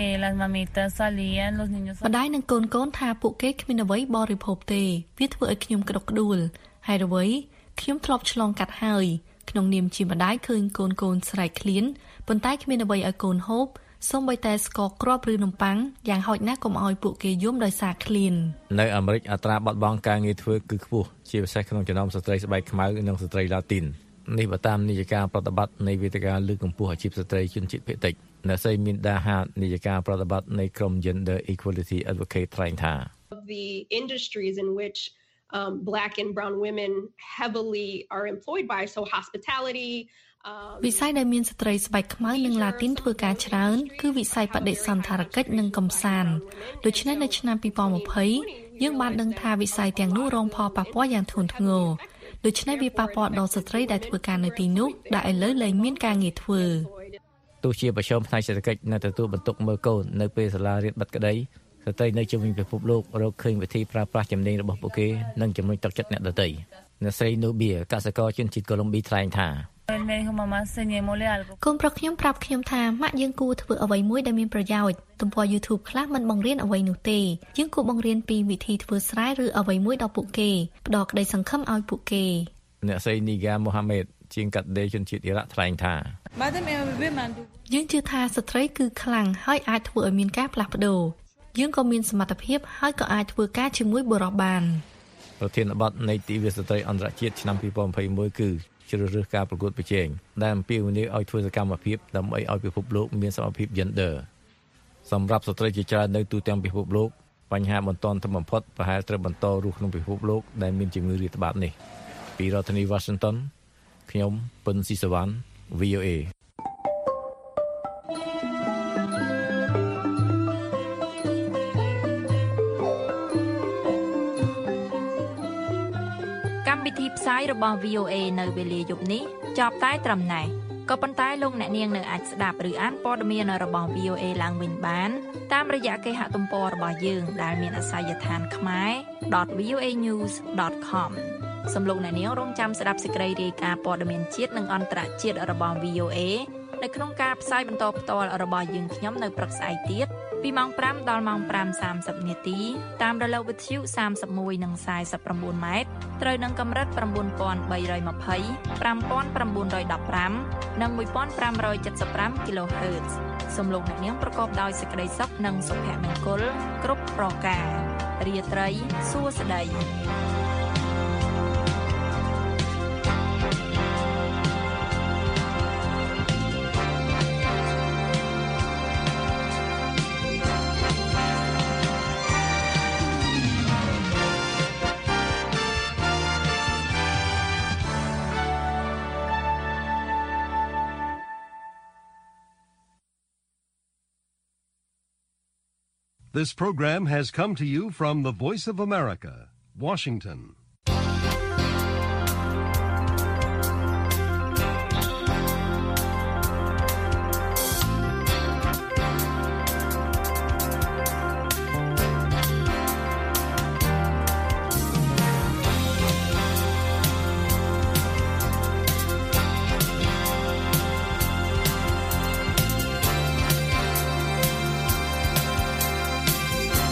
ម្ដាយនិងកូនកូនថាពួកគេគ្មានអ្វីបរិភោគទេវាធ្វើឲ្យខ្ញុំក្តុកក្តួលហើយអ្វីខ្ញុំធ្លាប់ឆ្លងកាត់ហើយក្នុងនាមជាម្ដាយឃើញកូនកូនស្រែកឃ្លានប៉ុន្តែគ្មានអ្វីឲ្យកូនហូបសូម្បីតែស្ករគ្រាប់ឬនំប៉័ងយ៉ាងហោចណាស់កុំឲ្យពួកគេយំដោយសារឃ្លាននៅអាមេរិកអត្រាបាត់បង់ការងារធ្វើគឺខ្ពស់ជាពិសេសក្នុងចំណោមស្ត្រីស្បែកខ្មៅនិងស្ត្រីឡាទីននេះបើតាមនីយការប្រតិបត្តិនៃវេទិកាលើកកម្ពស់អាជីពស្ត្រីជនជាតិភាគតិចអ្នកស្រីមានដាហាតនីយការប្រតិបត្តិនៃក្រុម Gender Equality Advocate ថ្លែងថា The industries in which um, black and brown women heavily are employed by so hospitality វិស័យដែលមានស្ត្រីស្បែកខ្មៅនិងឡាទីនធ្វើការច្រើនគឺវិស័យបដិសណ្ឋារកិច្ចនិងកម្សាន្តដូច្នេះនៅឆ្នាំtwenty twentyយើងបានដឹងថាវិស័យទាំងនោះរងផលប៉ះពាល់យ៉ាងធ្ងន់ធ្ងរដូច្នេះវាប៉ះពាល់ដល់ស្ត្រីដែលធ្វើការនៅទីនោះដែលឥឡូវលែងមានការងារធ្វើទោះជាប្រឈមផ្នែកសេដ្ឋកិច្ចនៅទទួលបន្ទុកមើលកូននៅពេលសាលារៀនបិទក្តីស្ត្រីនៅជុំវិញពិភពលោករកឃើញវិធីប្រើប្រាស់ជំនាញរបស់ពួកគេនិងជំរុញទឹកចិត្តអ្នកដទៃអ្នកស្រី Nubia កសិករជនជាតិកូឡុំប៊ីថ្លែងថាកូនប្រុសខ្ញុំប្រាប់ខ្ញុំថាម៉ាក់យើងគួរធ្វើអ្វីមួយដែលមានប្រយោជន៍ទំព័រ YouTube ខ្លះមិនបង្រៀនអ្វីនោះទេយើងគួរបង្រៀនពីវិធីធ្វើស្រែឬអ្វីមួយដល់ពួកគេផ្ដល់ក្តីសង្ឃឹមឲ្យពួកគេអ្នកស្រី Niga Mohammed ជាងកាត់ដេរជនជាតិអ៊ីរ៉ាក់ថ្លែងថាយើងជឿថាស្ត្រីគឺខ្លាំងហើយអាចធ្វើឲ្យមានការផ្លាស់ប្ដូរយើងក៏មានសមត្ថភាពហើយក៏អាចធ្វើការជាមួយបុរសបានប្រធានបទនៃទិវាស្ត្រីអន្តរជាតិឆ្នាំtwenty twenty-oneគឺជ្រើសរើសការប្រកួតប្រជែងដែលអំពាវនាវឲ្យធ្វើសកម្មភាពដើម្បីឲ្យពិភពលោកមានសមភាព Gender សម្រាប់ស្ត្រីជាច្រើននៅទូទាំងពិភពលោកបញ្ហាបន្ទាន់ធំបំផុតប្រហែលត្រូវបន្តរស់ក្នុងពិភពលោកដែលមានជំងឺរាតត្បាតនេះពីរដ្ឋធានី Washington ខ្ញុំពិនស៊ីសវណ្ណ វី អូ เอកម្មវិធីផ្សាយរបស់ វី អូ เอ នៅវេលាយប់នេះចប់តែត្រឹមណេះក៏ប៉ុន្តែលោកអ្នកនាងនៅអាចស្ដាប់ឬអានព័ត៌មានរបស់ វី អូ เอ ឡើងវិញបានតាមរយៈគេហទំព័ររបស់យើងដែលមានអាសយដ្ឋាន ខ្មែរ dot voa news dot com សំលោកអ្នកនាងរងចាំស្ដាប់សេចក្តីរាយការណ៍ព័ត៌មានជាតិនិងអន្តរជាតិរបស់ វី អូ เอ នៅក្នុងការផ្សាយបន្តផ្ទាល់របស់យើងខ្ញុំនៅព្រឹកស្អែកទៀតពីម៉ោងfiveដល់ម៉ោងfive thirtyនាទីតាមរលកវិទ្យុthirty-oneនិងforty-nineម៉ែត្រត្រូវនឹងកម្រិតnine thousand three hundred twenty, five thousand nine hundred fifteenនិងfifteen seventy-fiveគីឡូហឺត សំឡេងអ្នកនាងប្រកបដោយសេចក្តីសុខនិងសុភមង្គលគ្រប់ប្រការរាត្រីសួស្តី This program has come to you from the Voice of America, Washington.